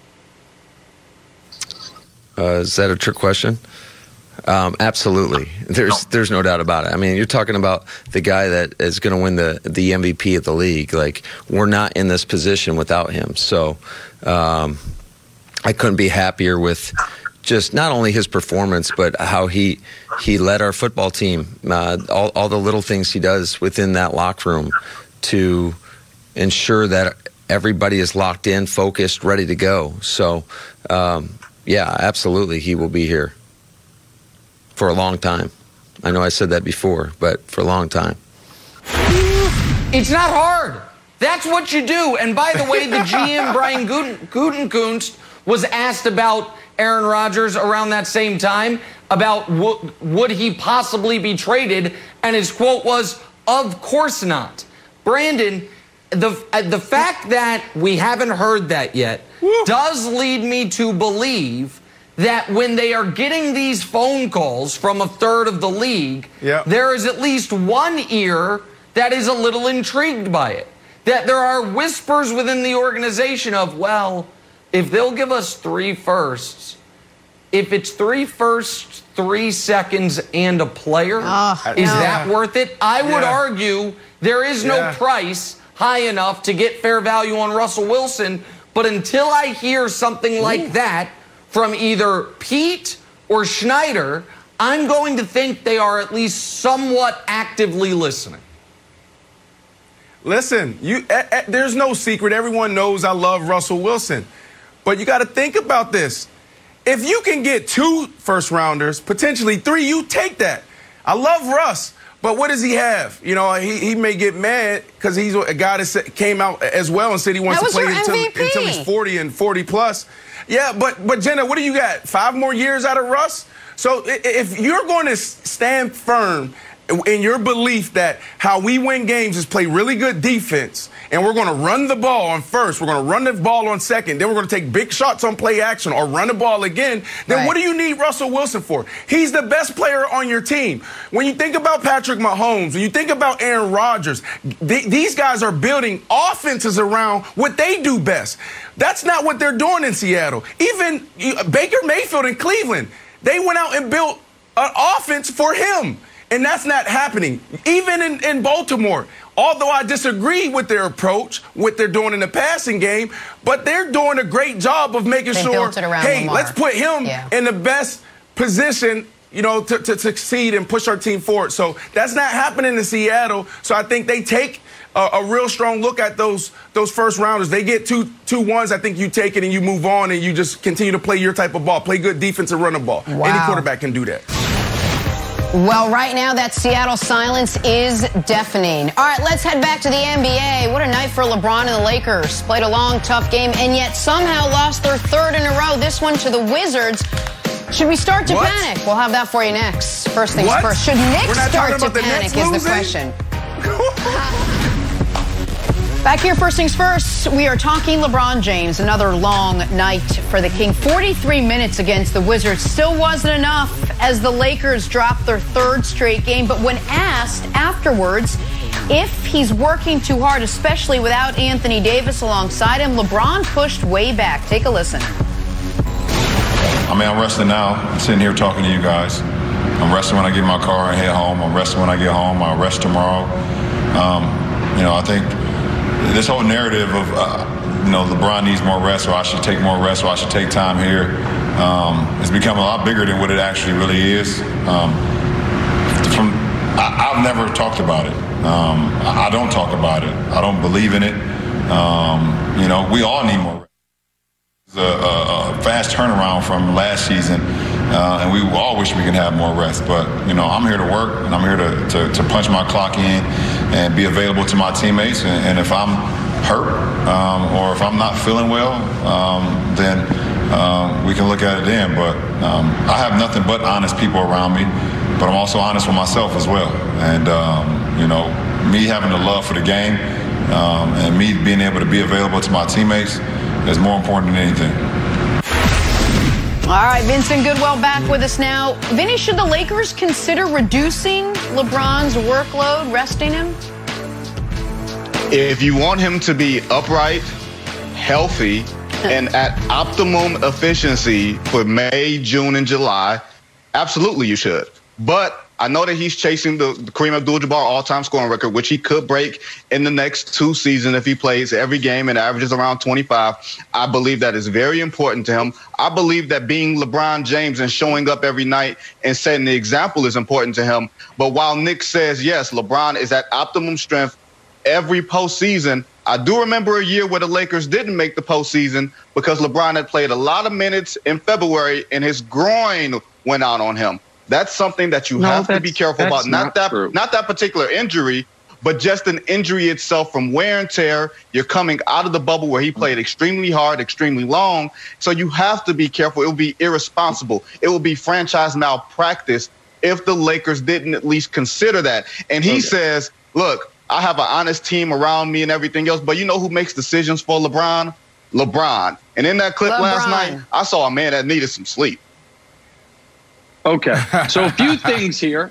Uh, is that a trick question? Um, absolutely. There's there's no doubt about it. I mean, you're talking about the guy that is going to win the, the M V P of the league. Like, we're not in this position without him. So um, I couldn't be happier with just not only his performance, but how he he led our football team, uh, all, all the little things he does within that locker room to ensure that everybody is locked in, focused, ready to go. So, um, yeah, absolutely, he will be here for a long time. I know I said that before, but for a long time. It's not hard. That's what you do. And by the way, the G M, Brian Gutekunst, was asked about Aaron Rodgers around that same time, about w- would he possibly be traded, and his quote was, "Of course not." Brandon, the, uh, the fact that we haven't heard that yet Woo. does lead me to believe that when they are getting these phone calls from a third of the league, yeah. there is at least one ear that is a little intrigued by it. That there are whispers within the organization of, well, if they'll give us three firsts, if it's three firsts, three seconds, and a player, oh, is no. that worth it? I would yeah. argue there is no yeah. price high enough to get fair value on Russell Wilson, but until I hear something like Ooh. that from either Pete or Schneider, I'm going to think they are at least somewhat actively listening. Listen, you, eh, eh, there's no secret. Everyone knows I love Russell Wilson. But you got to think about this. If you can get two first rounders, potentially three, you take that. I love Russ. But what does he have? You know, he, he may get mad because he's a guy that came out as well and said he wants that to play was your until, until he's forty and forty plus. Yeah, but but Jenna, what do you got? Five more years out of Russ? So if you're going to stand firm in your belief that how we win games is play really good defense, and we're going to run the ball on first, we're going to run the ball on second, then we're going to take big shots on play action or run the ball again, then right. what do you need Russell Wilson for? He's the best player on your team. When you think about Patrick Mahomes, when you think about Aaron Rodgers, th- these guys are building offenses around what they do best. That's not what they're doing in Seattle. Even uh, Baker Mayfield in Cleveland, they went out and built an offense for him. And that's not happening. Even in, in Baltimore, although I disagree with their approach, what they're doing in the passing game, but they're doing a great job of making they sure, hey, Lamar. let's put him yeah. in the best position, you know, to, to succeed and push our team forward. So that's not happening in Seattle. So I think they take a, a real strong look at those those first rounders. They get two two ones. I think you take it and you move on and you just continue to play your type of ball, play good defense and run the ball. Wow. Any quarterback can do that. Well, right now, that Seattle silence is deafening. All right, let's head back to the N B A. What a night for LeBron and the Lakers. Played a long, tough game, and yet somehow lost their third in a row, this one to the Wizards. Should we start to what? panic? We'll have that for you next. First things what? first. Should Knicks start to the panic Nets is losing? the question. Back here, first things first, we are talking LeBron James. Another long night for the King. forty-three minutes against the Wizards. Still wasn't enough as the Lakers dropped their third straight game. But when asked afterwards if he's working too hard, especially without Anthony Davis alongside him. LeBron pushed way back. Take a listen. I mean, I'm resting now. I'm sitting here talking to you guys. I'm resting when I get in my car and head home. I'm resting when I get home. I'll rest tomorrow. Um, you know, I think this whole narrative of, uh, you know, LeBron needs more rest, or I should take more rest, or I should take time here, um, has become a lot bigger than what it actually really is. Um, from I, I've never talked about it. Um, I, I don't talk about it. I don't believe in it. Um, you know, we all need more rest. It's a, a, a fast turnaround from last season, uh, and we all wish we could have more rest. But, you know, I'm here to work, and I'm here to, to, to punch my clock in and be available to my teammates. And, and if I'm hurt um, or if I'm not feeling well, um, then um, we can look at it then. But um, I have nothing but honest people around me, but I'm also honest with myself as well. And, um, you know, me having the love for the game um, and me being able to be available to my teammates is more important than anything. All right, Vincent Goodwill back with us now. Vinny, should the Lakers consider reducing LeBron's workload, resting him? If you want him to be upright, healthy, and at optimum efficiency for May, June, and July, absolutely you should. But I know that he's chasing the, the Kareem Abdul-Jabbar all-time scoring record, which he could break in the next two seasons if he plays every game and averages around twenty-five. I believe that is very important to him. I believe that being LeBron James and showing up every night and setting the example is important to him. But while Nick says, yes, LeBron is at optimum strength every postseason, I do remember a year where the Lakers didn't make the postseason because LeBron had played a lot of minutes in February and his groin went out on him. That's something that you no, have to be careful about. Not, not that true. Not that particular injury, but just an injury itself from wear and tear. You're coming out of the bubble where he played extremely hard, extremely long. So you have to be careful. It will be irresponsible. It will be franchise malpractice if the Lakers didn't at least consider that. And he okay. says, look, I have an honest team around me and everything else, but you know who makes decisions for LeBron? LeBron. And in that clip LeBron. last night, I saw a man that needed some sleep. Okay, so a few things here.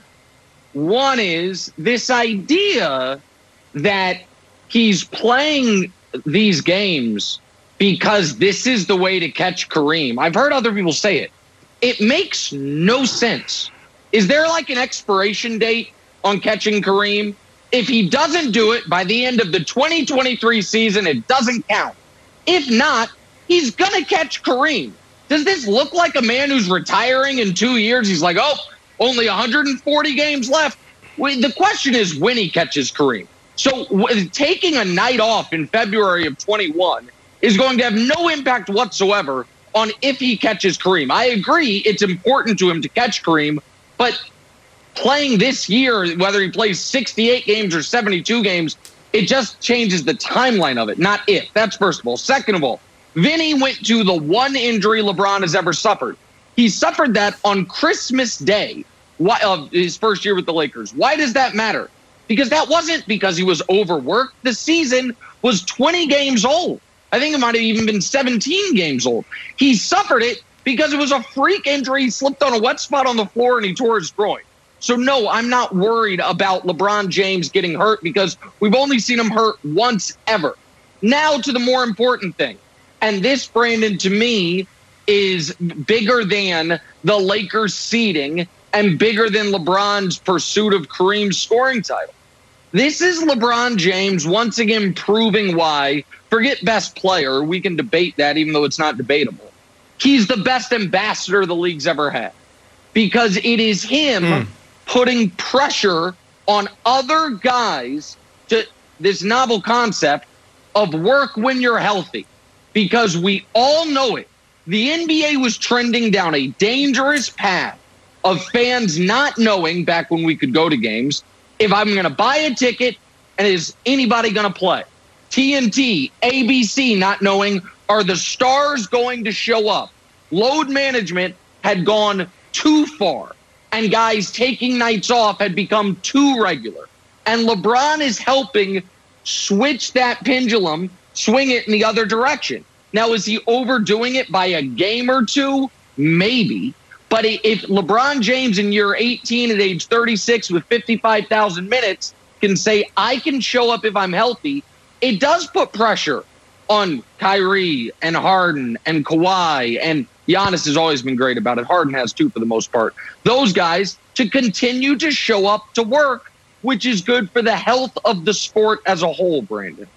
One is this idea that he's playing these games because this is the way to catch Kareem. I've heard other people say it. It makes no sense. Is there like an expiration date on catching Kareem? If he doesn't do it by the end of the twenty twenty-three season, it doesn't count. If not, he's going to catch Kareem. Does this look like a man who's retiring in two years? He's like, oh, only one hundred forty games left. Well, the question is when he catches Kareem. So w- taking a night off in February of twenty-one is going to have no impact whatsoever on if he catches Kareem. I agree it's important to him to catch Kareem, but playing this year, whether he plays sixty-eight games or seventy-two games, it just changes the timeline of it, not if. That's first of all. Second of all, Vinny went to the one injury LeBron has ever suffered. He suffered that on Christmas Day of his first year with the Lakers. Why does that matter? Because that wasn't because he was overworked. The season was twenty games old. I think it might have even been seventeen games old. He suffered it because it was a freak injury. He slipped on a wet spot on the floor and he tore his groin. So, no, I'm not worried about LeBron James getting hurt because we've only seen him hurt once ever. Now to the more important thing. And this, Brandon, to me, is bigger than the Lakers seeding and bigger than LeBron's pursuit of Kareem's scoring title. This is LeBron James once again proving why, forget best player, we can debate that even though it's not debatable. He's the best ambassador the league's ever had because it is him mm. putting pressure on other guys to this novel concept of work when you're healthy. Because we all know it. The N B A was trending down a dangerous path of fans not knowing, back when we could go to games, if I'm going to buy a ticket and is anybody going to play? T N T, A B C not knowing, are the stars going to show up? Load management had gone too far, and guys taking nights off had become too regular. And LeBron is helping switch that pendulum, swing it in the other direction. Now, is he overdoing it by a game or two? Maybe. But if LeBron James in year eighteen at age thirty-six with fifty-five thousand minutes can say, I can show up if I'm healthy, it does put pressure on Kyrie and Harden and Kawhi, and Giannis has always been great about it. Harden has too for the most part. Those guys to continue to show up to work, which is good for the health of the sport as a whole, Brandon.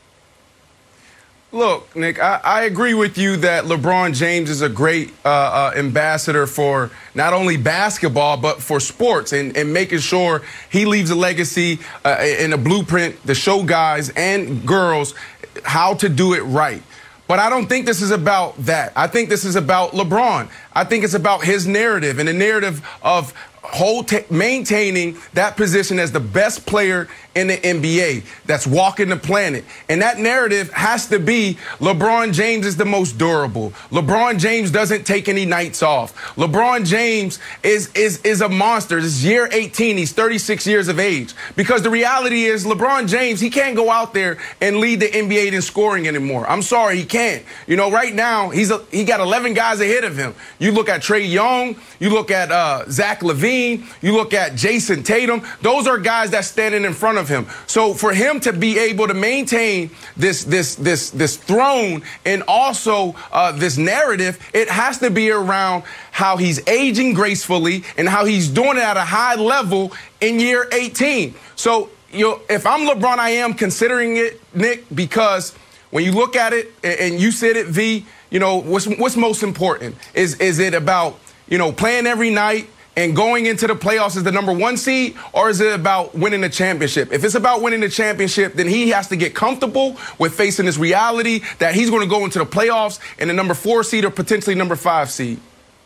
Look, Nick, I, I agree with you that LeBron James is a great uh, uh, ambassador for not only basketball, but for sports and, and making sure he leaves a legacy uh, and a blueprint to show guys and girls how to do it right. But I don't think this is about that. I think this is about LeBron. I think it's about his narrative and the narrative of whole t- maintaining that position as the best player in the N B A that's walking the planet. And that narrative has to be LeBron James is the most durable. LeBron James doesn't take any nights off. LeBron James is is is a monster. This is year eighteen. He's thirty-six years of age. Because the reality is LeBron James, he can't go out there and lead the N B A in scoring anymore. I'm sorry, he can't. You know, right now, he's a, he got eleven guys ahead of him. You look at Trae Young, you look at uh, Zach LaVine, you look at Jason Tatum. Those are guys that's standing in front of him. So for him to be able to maintain this this this this throne and also uh, this narrative, it has to be around how he's aging gracefully and how he's doing it at a high level in year eighteen. So you know, if I'm LeBron, I am considering it, Nick, because when you look at it, and you said it, V, you know, what's what's most important? Is is it about, you know, playing every night and going into the playoffs as the number one seed, or is it about winning the championship? If it's about winning the championship, then he has to get comfortable with facing this reality that he's going to go into the playoffs in the number four seed or potentially number five seed.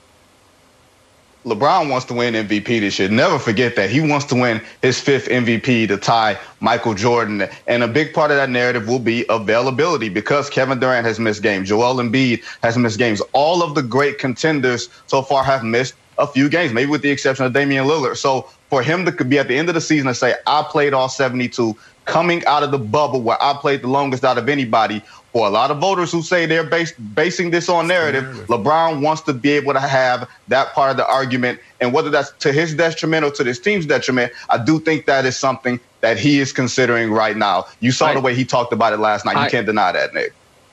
LeBron wants to win M V P this year. Never forget that. He wants to win his fifth M V P to tie Michael Jordan. And a big part of that narrative will be availability, because Kevin Durant has missed games. Joel Embiid has missed games. All of the great contenders so far have missed a few games, maybe with the exception of Damian Lillard. So for him to be at the end of the season and say, I played all seventy-two, coming out of the bubble where I played the longest out of anybody, for a lot of voters who say they're based, basing this on narrative, narrative, LeBron wants to be able to have that part of the argument. And whether that's to his detriment or to his team's detriment, I do think that is something that he is considering right now. You saw I, the way he talked about it last night. I, you can't deny that, Nick.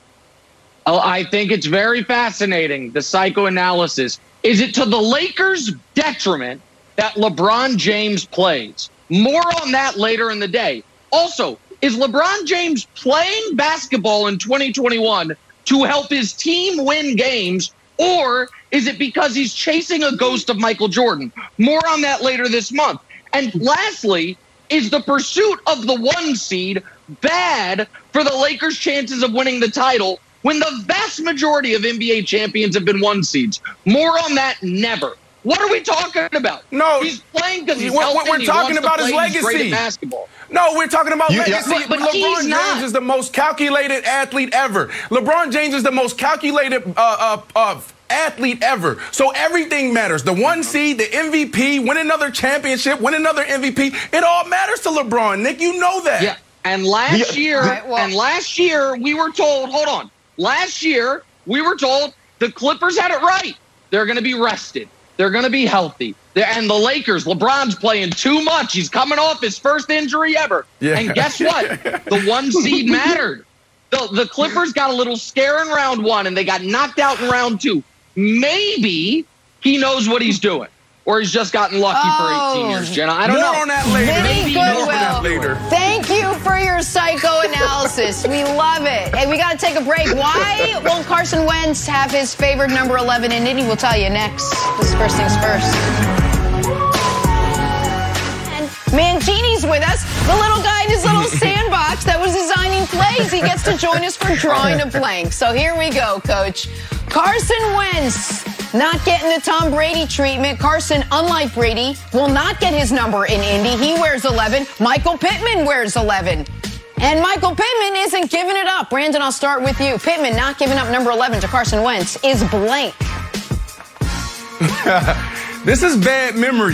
Oh, I think it's very fascinating, the psychoanalysis. Is it to the Lakers' detriment that LeBron James plays? More on that later in the day. Also, is LeBron James playing basketball in twenty twenty-one to help his team win games, or is it because he's chasing a ghost of Michael Jordan? More on that later this month. And lastly, is the pursuit of the one seed bad for the Lakers' chances of winning the title when the vast majority of N B A champions have been one seeds? More on that never. What are we talking about? No, he's playing because he's we're, healthy. We're talking about his legacy. He's great at basketball. No, we're talking about you, legacy. Yeah. But, but LeBron James not. is the most calculated athlete ever. LeBron James is the most calculated uh, uh, uh, athlete ever. So everything matters. The one seed, the M V P, win another championship, win another M V P. It all matters to LeBron. Nick, you know that. Yeah. And last yeah. year, Right, well, and last year we were told. Hold on. Last year we were told the Clippers had it right. They're going to be rested. They're going to be healthy. They're, and the Lakers, LeBron's playing too much. He's coming off his first injury ever. Yeah. And guess what? The one seed mattered. The, the Clippers got a little scare in round one, and they got knocked out in round two. Maybe he knows what he's doing, or he's just gotten lucky oh. for eighteen years, Jenna. I don't More know. on that later. Vinny More on that Goodwill, later. thank you for your psychoanalysis. We love it. Hey, we got to take a break. Why will Carson Wentz have his favorite number eleven in Indy? We'll tell you next. This is First Things First. And Mangini's with us, the little guy in his little sandbox that was designing plays. He gets to join us for drawing a blank. So here we go, Coach. Carson Wentz not getting the Tom Brady treatment. Carson, unlike Brady, will not get his number in Indy. He wears eleven. Michael Pittman wears eleven. And Michael Pittman isn't giving it up. Brandon, I'll start with you. Pittman not giving up number eleven to Carson Wentz is blank. This is bad memories.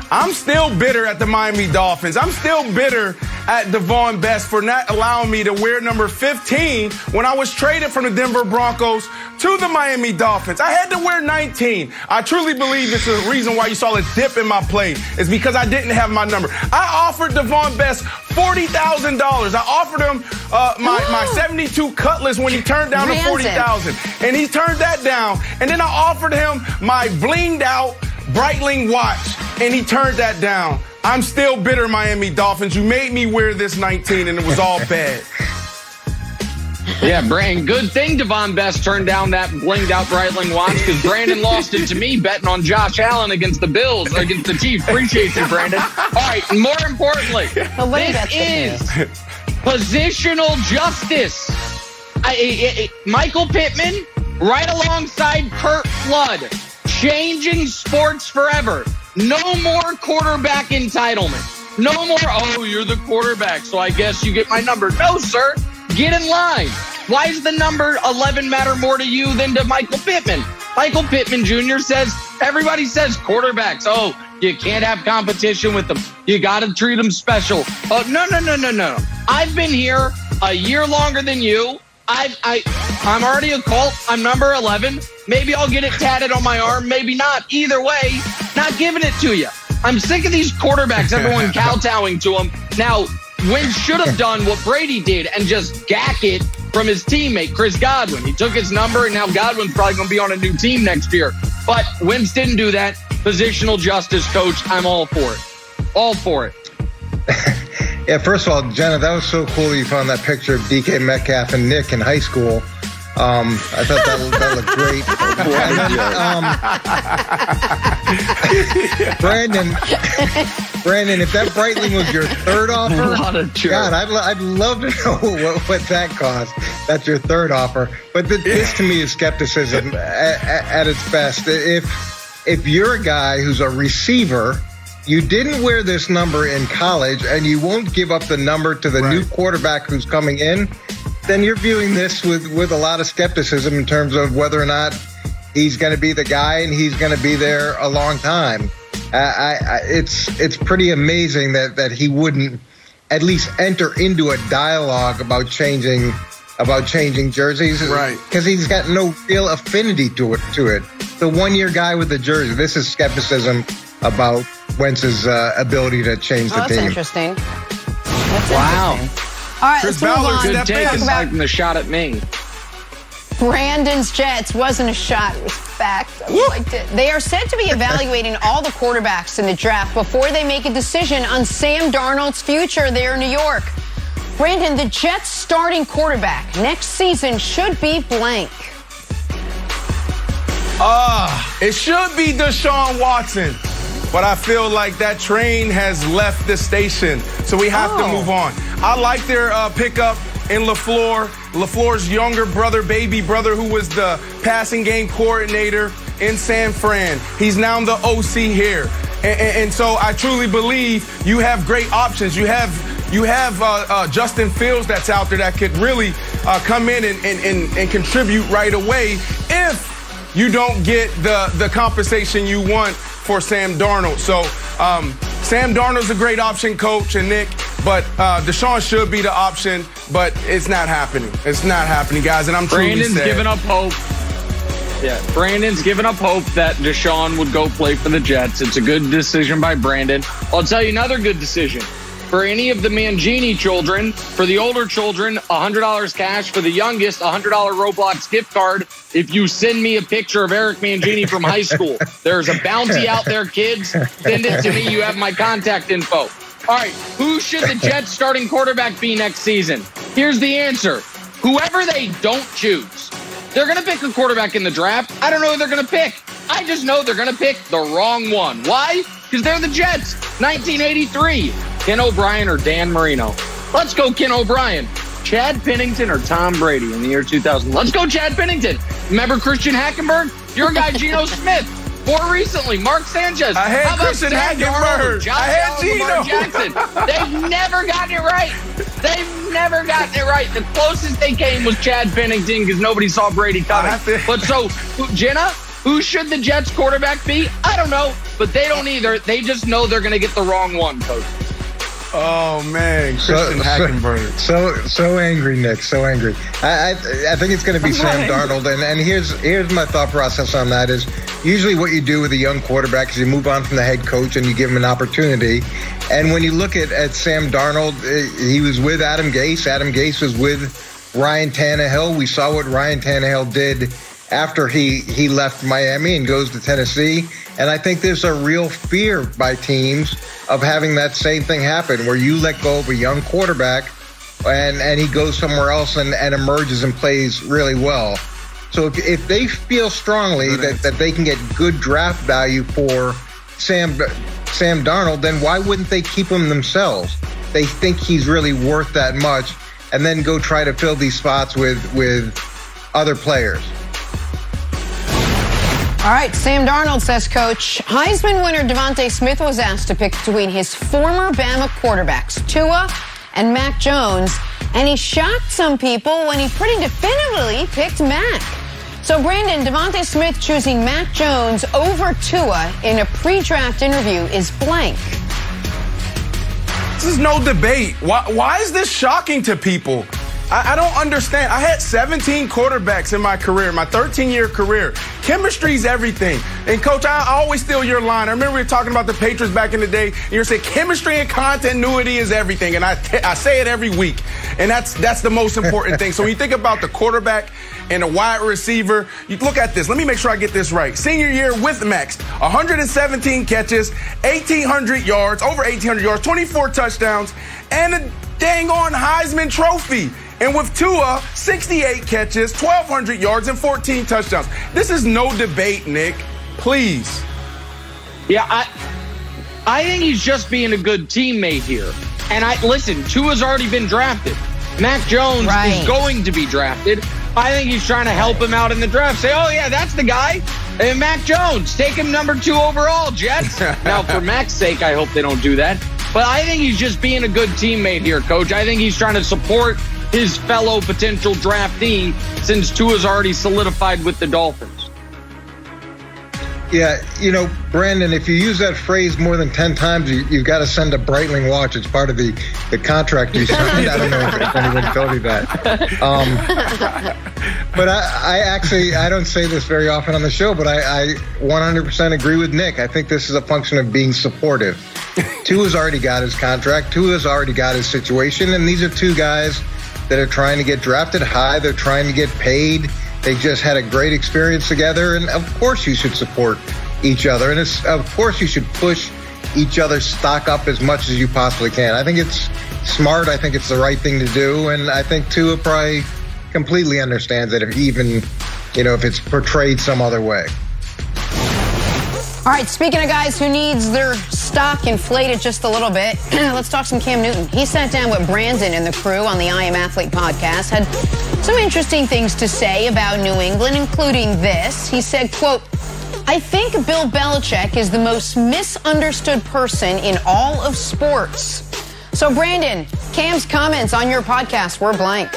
I'm still bitter at the Miami Dolphins. I'm still bitter at Devon Best for not allowing me to wear number fifteen when I was traded from the Denver Broncos to the Miami Dolphins. I had to wear nineteen. I truly believe it's the reason why you saw a dip in my play is because I didn't have my number. I offered Devon Best forty thousand dollars. I offered him uh, my, my seventy-two Cutlass when he turned down to forty thousand dollars. And he turned that down. And then I offered him my blinged out Breitling watch. And he turned that down. I'm still bitter, Miami Dolphins. You made me wear this nineteen, and it was all bad. Yeah, Brandon, good thing Devon Best turned down that blinged out Breitling watch because Brandon lost it to me betting on Josh Allen against the Bills, against the Chiefs. Appreciate you, Brandon. All right, and more importantly, this is positional justice. I, I, I, Michael Pittman, right alongside Curt Flood, changing sports forever. No more quarterback entitlement. No more, oh, you're the quarterback, so I guess you get my number. No, sir. Get in line. Why does the number eleven matter more to you than to Michael Pittman? Michael Pittman Junior says, everybody says quarterbacks. Oh, you can't have competition with them. You got to treat them special. Oh, no, no, no, no, no. I've been here a year longer than you. I, I, I'm already a Colt. I'm number eleven. Maybe I'll get it tatted on my arm. Maybe not. Either way, not giving it to you. I'm sick of these quarterbacks, everyone kowtowing to them. Now, Wentz should have done what Brady did and just gack it from his teammate, Chris Godwin. He took his number, and now Godwin's probably going to be on a new team next year. But Wentz didn't do that. Positional justice, coach. I'm all for it. All for it. Yeah, first of all, Jenna, that was so cool you found that picture of D K Metcalf and Nick in high school. Um, I thought that, that looked great. And then, um, Brandon, Brandon, if that Breitling was your third offer, God, I'd, I'd love to know what, what that cost. That's your third offer. But th- this to me is skepticism at, at its best. If if you're a guy who's a receiver, you didn't wear this number in college, and you won't give up the number to the right. new quarterback who's coming in, then you're viewing this with, with a lot of skepticism in terms of whether or not he's going to be the guy and he's going to be there a long time. Uh, I, I, it's it's pretty amazing that, that he wouldn't at least enter into a dialogue about changing about changing jerseys, right? Because he's got no real affinity to it. To it, the one-year guy with the jersey. This is skepticism about Wentz's uh, ability to change oh, the that's team. Interesting. That's wow. Interesting. All right, Chris let's move on. Good take is like the shot at me. Brandon's Jets wasn't a shot, it was fact. I liked it. They are said to be evaluating all the quarterbacks in the draft before they make a decision on Sam Darnold's future there in New York. Brandon, the Jets starting quarterback next season should be blank. Ah, uh, it should be Deshaun Watson. But I feel like that train has left the station, so we have oh. to move on. I like their uh, pickup in LaFleur. LaFleur's younger brother, baby brother, who was the passing game coordinator in San Fran. He's now the O C here. And, and, and so I truly believe you have great options. You have you have uh, uh, Justin Fields that's out there that could really uh, come in and, and, and, and contribute right away if you don't get the, the compensation you want for Sam Darnold. So um, Sam Darnold's a great option, Coach and Nick, but uh, Deshaun should be the option, but it's not happening. It's not happening, guys, and I'm truly Brandon's sad. giving up hope. Yeah, Brandon's giving up hope that Deshaun would go play for the Jets. It's a good decision by Brandon. I'll tell you another good decision. For any of the Mangini children, for the older children, one hundred dollars cash. For the youngest, a one hundred dollars Roblox gift card if you send me a picture of Eric Mangini from high school. There's a bounty out there, kids. Send it to me. You have my contact info. All right, who should the Jets starting quarterback be next season? Here's the answer. Whoever they don't choose. They're going to pick a quarterback in the draft. I don't know who they're going to pick. I just know they're going to pick the wrong one. Why? Because they're the Jets. nineteen eighty-three. Ken O'Brien or Dan Marino? Let's go Ken O'Brien. Chad Pennington or Tom Brady in the year two thousand? Let's go Chad Pennington. Remember Christian Hackenberg? Your guy Geno Smith. More recently, Mark Sanchez. I had Christian Hackenberg. I had Geno. Jackson. They've never gotten it right. They've never gotten it right. The closest they came was Chad Pennington because nobody saw Brady coming. To- but so, Jenna, Who should the Jets quarterback be? I don't know, but they don't either. They just know they're going to get the wrong one, Coach. Oh man, Christian so, Hackenberg. So, so so angry, Nick. So angry. I I, I think it's going to be Sam Darnold, and and here's here's my thought process on that is usually what you do with a young quarterback is you move on from the head coach and you give him an opportunity. And when you look at at Sam Darnold, he was with Adam Gase. Adam Gase was with Ryan Tannehill. We saw what Ryan Tannehill did after he he left Miami and goes to Tennessee. And I think there's a real fear by teams of having that same thing happen where you let go of a young quarterback and, and he goes somewhere else and, and emerges and plays really well. So if, if they feel strongly that, that they can get good draft value for Sam Sam Darnold, then why wouldn't they keep him themselves? They think he's really worth that much and then go try to fill these spots with, with other players. All right, Sam Darnold says, Coach, Heisman winner Devontae Smith was asked to pick between his former Bama quarterbacks, Tua and Mac Jones, and he shocked some people when he pretty definitively picked Mac. So, Brandon, Devontae Smith choosing Mac Jones over Tua in a pre-draft interview is blank. This is no debate. Why, why is this shocking to people? I, I don't understand. I had seventeen quarterbacks in my career, my thirteen-year career. Chemistry's everything. And, Coach, I, I always steal your line. I remember we were talking about the Patriots back in the day, and you were saying chemistry and continuity is everything. And I, t- I say it every week. And that's that's the most important thing. So when you think about the quarterback and the wide receiver, you look at this. Let me make sure I get this right. Senior year with Max, one hundred seventeen catches, eighteen hundred yards, over eighteen hundred yards, twenty-four touchdowns, and a dang on Heisman Trophy. And with Tua, sixty-eight catches, twelve hundred yards, and fourteen touchdowns. This is no debate, Nick. Please. Yeah, I I think he's just being a good teammate here. And I listen, Tua's already been drafted. Mac Jones right. is going to be drafted. I think he's trying to help him out in the draft. Say, oh, yeah, that's the guy. And Mac Jones, take him number two overall, Jets. Now, for Mac's sake, I hope they don't do that. But I think he's just being a good teammate here, Coach. I think he's trying to support his fellow potential draftee since Tua's already solidified with the Dolphins. Yeah, you know, Brandon, if you use that phrase more than ten times, you, you've got to send a Breitling watch. It's part of the, the contract you signed. I don't know if anyone told you that. Um, but I, I actually, I don't say this very often on the show, but I, I one hundred percent agree with Nick. I think this is a function of being supportive. Tua's already got his contract. Tua's already got his situation. And these are two guys that are trying to get drafted high. They're trying to get paid. They just had a great experience together, and of course you should support each other, and it's, of course you should push each other's stock up as much as you possibly can. I think it's smart. I think it's the right thing to do, and I think Tua probably completely understands it, if even, you know, if it's portrayed some other way. All right, speaking of guys who needs their stock inflated just a little bit, let's talk some Cam Newton. He sat down with Brandon and the crew on the I Am Athlete podcast, had some interesting things to say about New England, including this. He said, quote, I think Bill Belichick is the most misunderstood person in all of sports. So, Brandon, Cam's comments on your podcast were blank.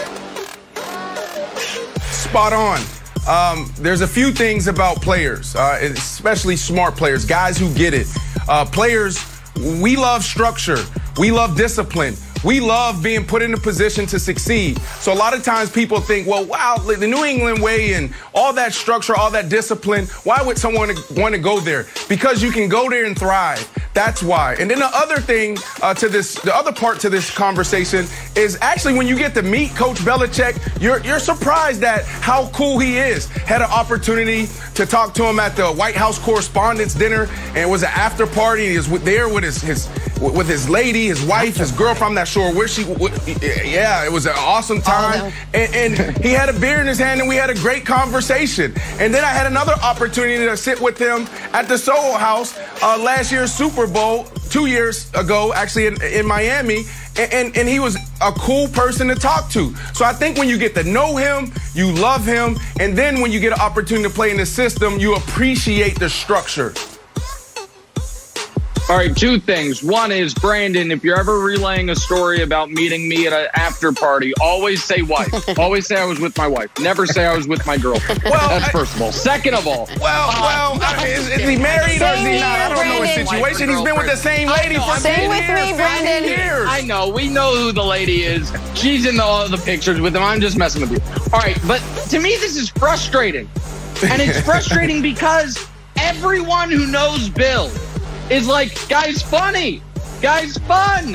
Spot on. Um, there's a few things about players, uh, especially smart players, guys who get it. Uh, players, we love structure. We love discipline. We love being put in a position to succeed. So a lot of times people think, well, wow, the New England way and all that structure, all that discipline, why would someone want to go there? Because you can go there and thrive. That's why. And then the other thing uh, to this, the other part to this conversation is actually when you get to meet Coach Belichick, you're you're surprised at how cool he is. Had an opportunity to talk to him at the White House Correspondents' Dinner, and it was an after party. He was there with his his with his lady, his wife, his girlfriend. I'm not sure where she. Yeah, it was an awesome time, and, and he had a beer in his hand, and we had a great conversation. And then I had another opportunity to sit with him at the Soho House uh, last year's Super Bowl, two years ago, actually in, in Miami, and, and, and he was a cool person to talk to. So I think when you get to know him, you love him, and then when you get an opportunity to play in the system, you appreciate the structure. All right, two things. One is, Brandon, if you're ever relaying a story about meeting me at an after party, always say wife. Always say I was with my wife. Never say I was with my girlfriend. Well, that's first of all. Second of all. Well, uh, well, I mean, is, is he married or is he not? I don't know his situation. He's been with the same lady for Stay with me, Brandon. years. I know. We know who the lady is. She's in the, all the pictures with him. I'm just messing with you. All right, but to me, this is frustrating. And it's frustrating because everyone who knows Bill is like, guy's funny, guy's fun.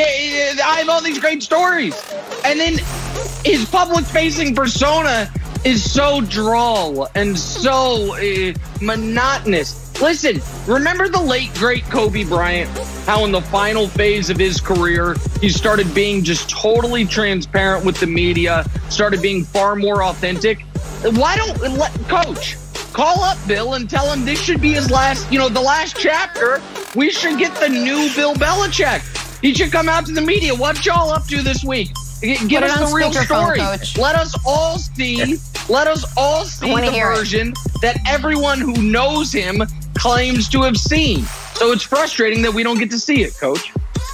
I have all these great stories. And then his public-facing persona is so droll and so uh, monotonous. Listen, remember the late, great Kobe Bryant? How in the final phase of his career, he started being just totally transparent with the media, started being far more authentic. Why don't, let, Coach, call up Bill and tell him this should be his last, you know, the last chapter. We should get the new Bill Belichick. He should come out to the media. What y'all up to this week? Give us the real story. Let us all see, let us all see the version that everyone who knows him claims to have seen. So it's frustrating that we don't get to see it, Coach.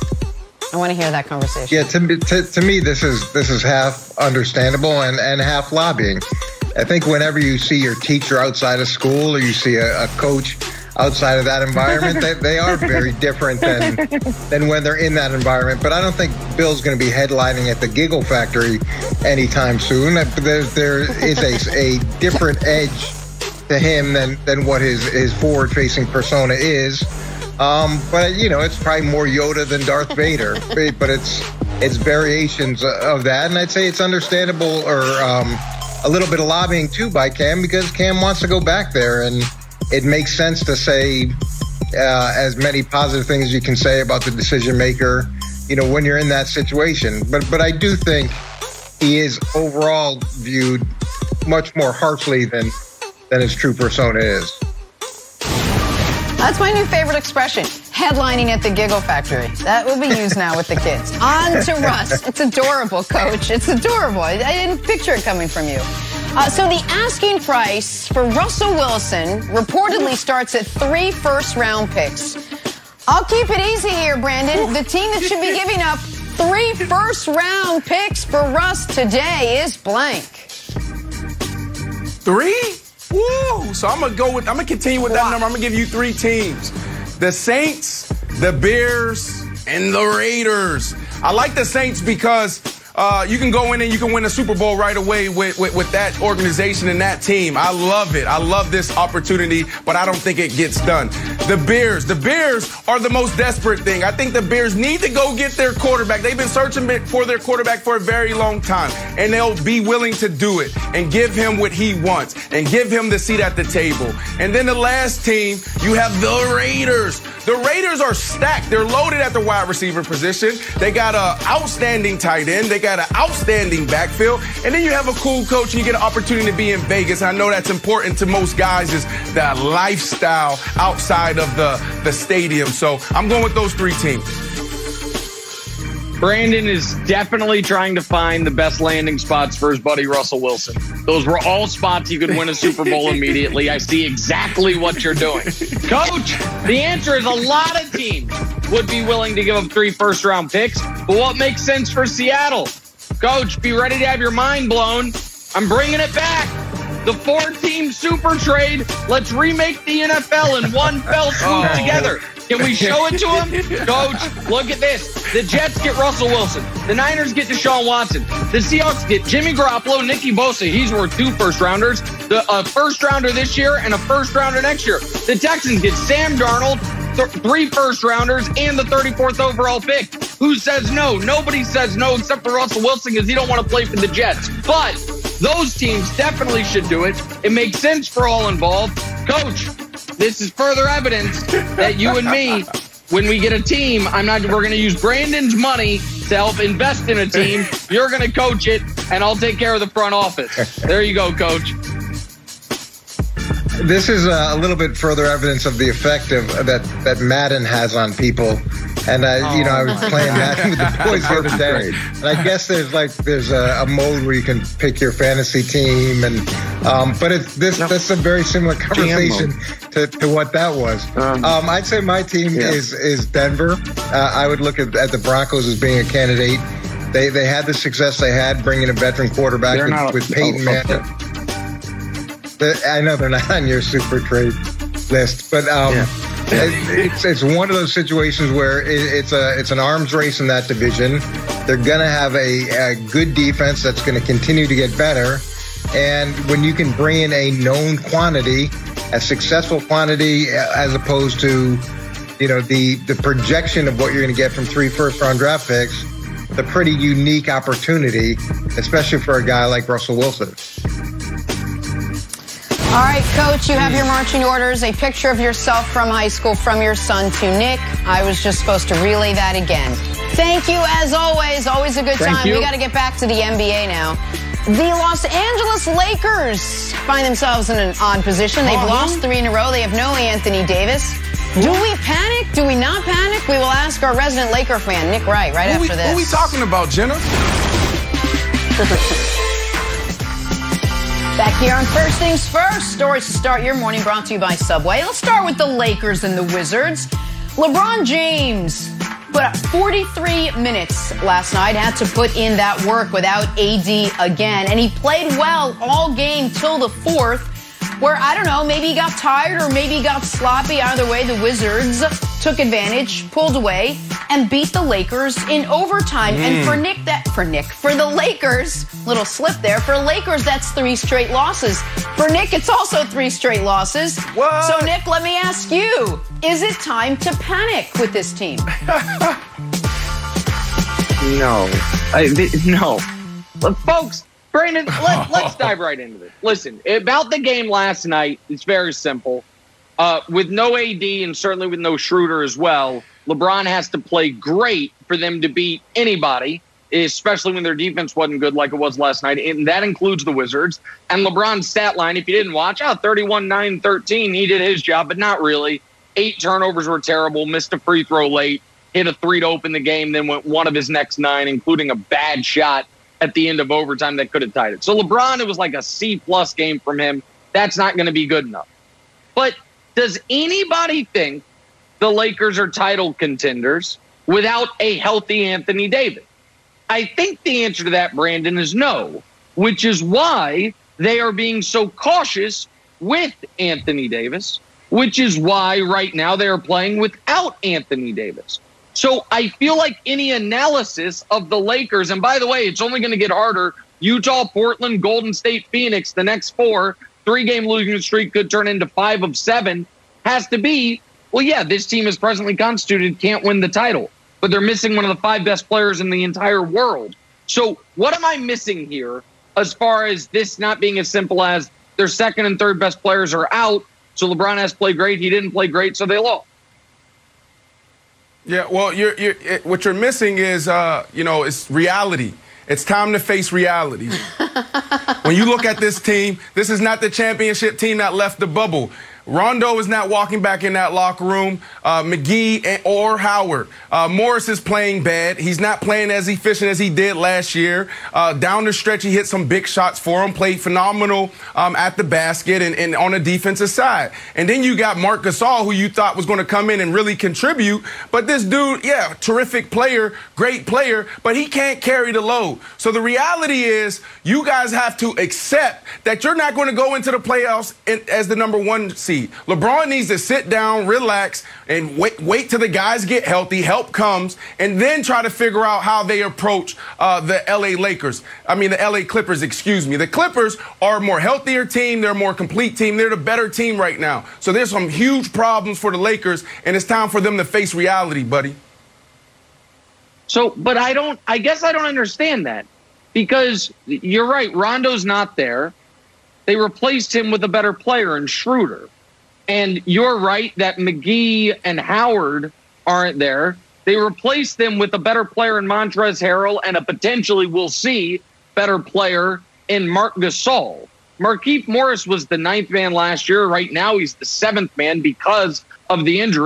I want to hear that conversation. Yeah, to, to, to me, this is this is half understandable and, and half lobbying. I think whenever you see your teacher outside of school or you see a, a coach outside of that environment, they, they are very different than than when they're in that environment. But I don't think Bill's going to be headlining at the Giggle Factory anytime soon. There, there is a, a different edge to him than, than what his, his forward-facing persona is. Um, but, you know, it's probably more Yoda than Darth Vader. But it's it's variations of that. And I'd say it's understandable or um, a little bit of lobbying, too, by Cam, because Cam wants to go back there. And it makes sense to say uh, as many positive things as you can say about the decision maker, you know, when you're in that situation. But but I do think he is overall viewed much more harshly than than his true persona is. That's my new favorite expression, headlining at the Giggle Factory. That will be used now with the kids. On to Russ. It's adorable, Coach. It's adorable. I didn't picture it coming from you. Uh, so the asking price for Russell Wilson reportedly starts at three first-round picks. I'll keep it easy here, Brandon. The team that should be giving up three first-round picks for Russ today is blank. Three? Woo! So I'm gonna go with. I'm gonna continue with that number. I'm gonna give you three teams: the Saints, the Bears, and the Raiders. I like the Saints because uh, you can go in and you can win a Super Bowl right away with, with, with that organization and that team. I love it. I love this opportunity, but I don't think it gets done. The Bears. The Bears are the most desperate thing. I think the Bears need to go get their quarterback. They've been searching for their quarterback for a very long time, and they'll be willing to do it and give him what he wants and give him the seat at the table. And then the last team, you have the Raiders. The Raiders are stacked. They're loaded at the wide receiver position. They got an outstanding tight end. They got an outstanding backfield. And then you have a cool coach and you get an opportunity to be in Vegas. I know that's important to most guys is the lifestyle outside of the, the stadium. So I'm going with those three teams. Brandon is definitely trying to find the best landing spots for his buddy Russell Wilson. Those were all spots you could win a Super Bowl immediately. I see exactly what you're doing. Coach, the answer is a lot of teams would be willing to give up three first-round picks. But what makes sense for Seattle? Coach, be ready to have your mind blown. I'm bringing it back. The four-team super trade. Let's remake the N F L in one fell swoop oh. together. Can we show it to him? Coach, look at this. The Jets get Russell Wilson. The Niners get Deshaun Watson. The Seahawks get Jimmy Garoppolo, Nicky Bosa. He's worth two first-rounders. The uh, first-rounder this year and a first-rounder next year. The Texans get Sam Darnold, th- three first-rounders, and the thirty-fourth overall pick. Who says no? Nobody says no except for Russell Wilson because he don't want to play for the Jets. But those teams definitely should do it. It makes sense for all involved. Coach, this is further evidence that you and me, when we get a team, I'm not. We're going to use Brandon's money to help invest in a team. You're going to coach it, and I'll take care of the front office. There you go, Coach. This is a little bit further evidence of the effect of, that that Madden has on people. And I, oh, you know, I was playing that with the boys the other day. And I guess there's like there's a, a mode where you can pick your fantasy team, and um, but it's this no. that's a very similar conversation to, to what that was. Um, um, I'd say my team yeah. is is Denver. Uh, I would look at, at the Broncos as being a candidate. They they had the success they had bringing a veteran quarterback with, not, with Peyton oh, Manning. Okay. I know they're not on your super trade list, but. Um, yeah. It's it's one of those situations where it's a it's an arms race in that division. They're gonna have a, a good defense that's going to continue to get better, and when you can bring in a known quantity, a successful quantity, as opposed to, you know, the the projection of what you're going to get from three first round draft picks, it's a pretty unique opportunity, especially for a guy like Russell Wilson. All right, Coach, you have your marching orders, a picture of yourself from high school from your son to Nick. I was just supposed to relay that again. Thank you, as always. Always a good Thank time. You. We got to get back to the N B A now. The Los Angeles Lakers find themselves in an odd position. They've uh-huh. lost three in a row. They have no Anthony Davis. Do we panic? Do we not panic? We will ask our resident Laker fan, Nick Wright, right who after we, this. Who are we talking about, Jenna? Back here on First Things First, stories to start your morning brought to you by Subway. Let's start with the Lakers and the Wizards. LeBron James put up forty-three minutes last night, had to put in that work without A D again, and he played well all game till the fourth, where, I don't know, maybe he got tired or maybe he got sloppy. Either way, the Wizards took advantage, pulled away, and beat the Lakers in overtime. Mm. And for Nick, that for Nick, for the Lakers, little slip there. For Lakers, that's three straight losses. For Nick, it's also three straight losses. What? So, Nick, let me ask you, is it time to panic with this team? No. I, th- no. But folks, Brandon, let, let's dive right into this. Listen, about the game last night, it's very simple. Uh, with no A D and certainly with no Schroeder as well, LeBron has to play great for them to beat anybody, especially when their defense wasn't good like it was last night, and that includes the Wizards. And LeBron's stat line, if you didn't watch, oh, thirty-one, nine, thirteen, he did his job, but not really. Eight turnovers were terrible, missed a free throw late, hit a three to open the game, then went one of his next nine, including a bad shot at the end of overtime that could have tied it. So LeBron, it was like a C-plus game from him. That's not going to be good enough. But does anybody think the Lakers are title contenders without a healthy Anthony Davis? I think the answer to that, Brandon, is no, which is why they are being so cautious with Anthony Davis, which is why right now they are playing without Anthony Davis. So I feel like any analysis of the Lakers, and by the way, it's only going to get harder. Utah, Portland, Golden State, Phoenix, the next four, three-game losing streak could turn into five of seven, has to be, well, yeah, this team is presently constituted, can't win the title, but they're missing one of the five best players in the entire world. So what am I missing here as far as this not being as simple as their second and third best players are out, so LeBron has played great, he didn't play great, so they lost? Yeah, well, you're, you're, it, what you're missing is, uh, you know, it's reality. It's time to face reality. When you look at this team, this is not the championship team that left the bubble. Rondo is not walking back in that locker room. Uh, McGee or Howard. Uh, Morris is playing bad. He's not playing as efficient as he did last year. Uh, down the stretch, he hit some big shots for him, played phenomenal um, at the basket and, and on the defensive side. And then you got Marc Gasol, who you thought was going to come in and really contribute. But this dude, yeah, terrific player, great player, but he can't carry the load. So the reality is you guys have to accept that you're not going to go into the playoffs in, as the number one seed. LeBron needs to sit down, relax, and wait wait till the guys get healthy, help comes, and then try to figure out how they approach uh, the L A Lakers. I mean, the L A Clippers, excuse me. The Clippers are a more healthier team. They're a more complete team. They're the better team right now. So there's some huge problems for the Lakers, and it's time for them to face reality, buddy. So, but I don't, I guess I don't understand that, because you're right. Rondo's not there. They replaced him with a better player in Schroeder. And you're right that McGee and Howard aren't there. They replaced them with a better player in Montrezl Harrell and a potentially, we'll see, better player in Marc Gasol. Markieff Morris was the ninth man last year. Right now, he's the seventh man because of the injuries.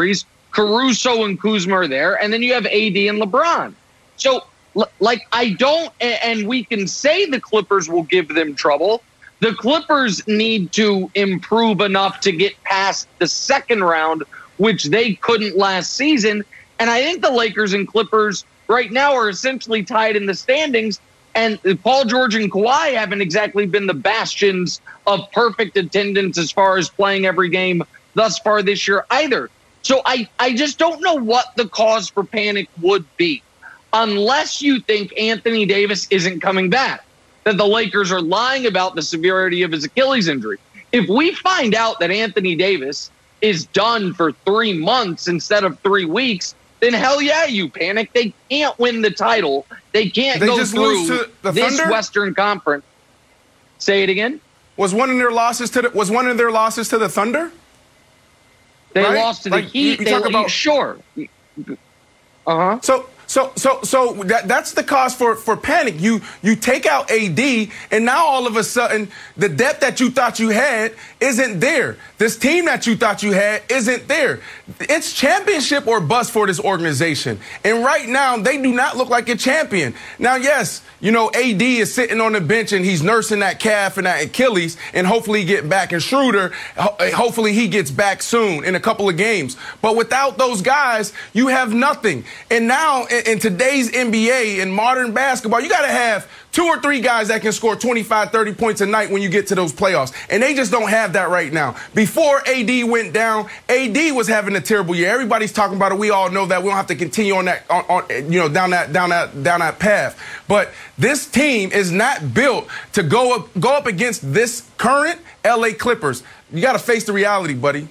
Caruso and Kuzma are there, and then you have A D and LeBron. So, like, I don't, and we can say the Clippers will give them trouble. The Clippers need to improve enough to get past the second round, which they couldn't last season. And I think the Lakers and Clippers right now are essentially tied in the standings. And Paul George and Kawhi haven't exactly been the bastions of perfect attendance as far as playing every game thus far this year either. So I, I just don't know what the cause for panic would be, unless you think Anthony Davis isn't coming back, that the Lakers are lying about the severity of his Achilles injury. If we find out that Anthony Davis is done for three months instead of three weeks, then hell yeah, you panic. They can't win the title. They can't they go just through lose to the this Thunder? Western Conference. Say it again. Was one of their losses to the, was one of their losses to the Thunder? They right? lost to the like, Heat. You, you they, talk about sure. Uh-huh. So so so so that that's the cause for for panic. You you take out A D, and now all of a sudden the depth that you thought you had isn't there. This team that you thought you had isn't there. It's championship or bust for this organization. And right now they do not look like a champion. Now, yes, you know, A D is sitting on the bench and he's nursing that calf and that Achilles, and hopefully he get back. And Schroeder, hopefully he gets back soon in a couple of games. But without those guys, you have nothing. And now in, in today's N B A and modern basketball, you got to have two or three guys that can score twenty-five, thirty points a night when you get to those playoffs. And they just don't have that right now. Before A D went down, A D was having a terrible year. Everybody's talking about it. We all know that. We don't have to continue on that, on, on you know, down that, down that, down that path. But this team is not built to go up, go up against this current L A Clippers. You got to face the reality, buddy.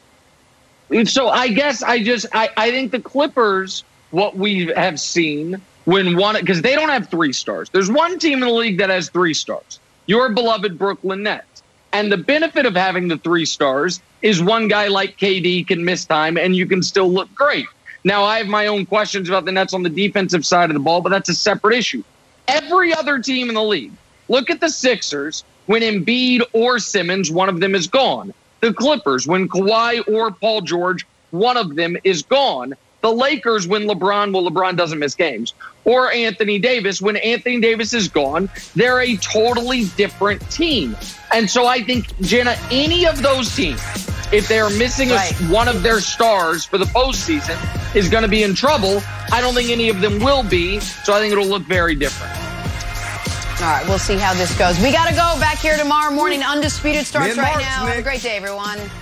So I guess I just I, I think the Clippers, what we have seen when one, because they don't have three stars. There's one team in the league that has three stars. Your beloved Brooklyn Nets. And the benefit of having the three stars is one guy like K D can miss time and you can still look great. Now, I have my own questions about the Nets on the defensive side of the ball, but that's a separate issue. Every other team in the league, look at the Sixers, when Embiid or Simmons, one of them is gone. The Clippers, when Kawhi or Paul George, one of them is gone. The Lakers, when LeBron, well, LeBron doesn't miss games. Or Anthony Davis, when Anthony Davis is gone, they're a totally different team. And so I think, Jenna, any of those teams, if they're missing right. a, one of their stars for the postseason, is going to be in trouble. I don't think any of them will be, so I think it'll look very different. All right, we'll see how this goes. We got to go back here tomorrow morning. Undisputed starts right now. Have a great day, everyone.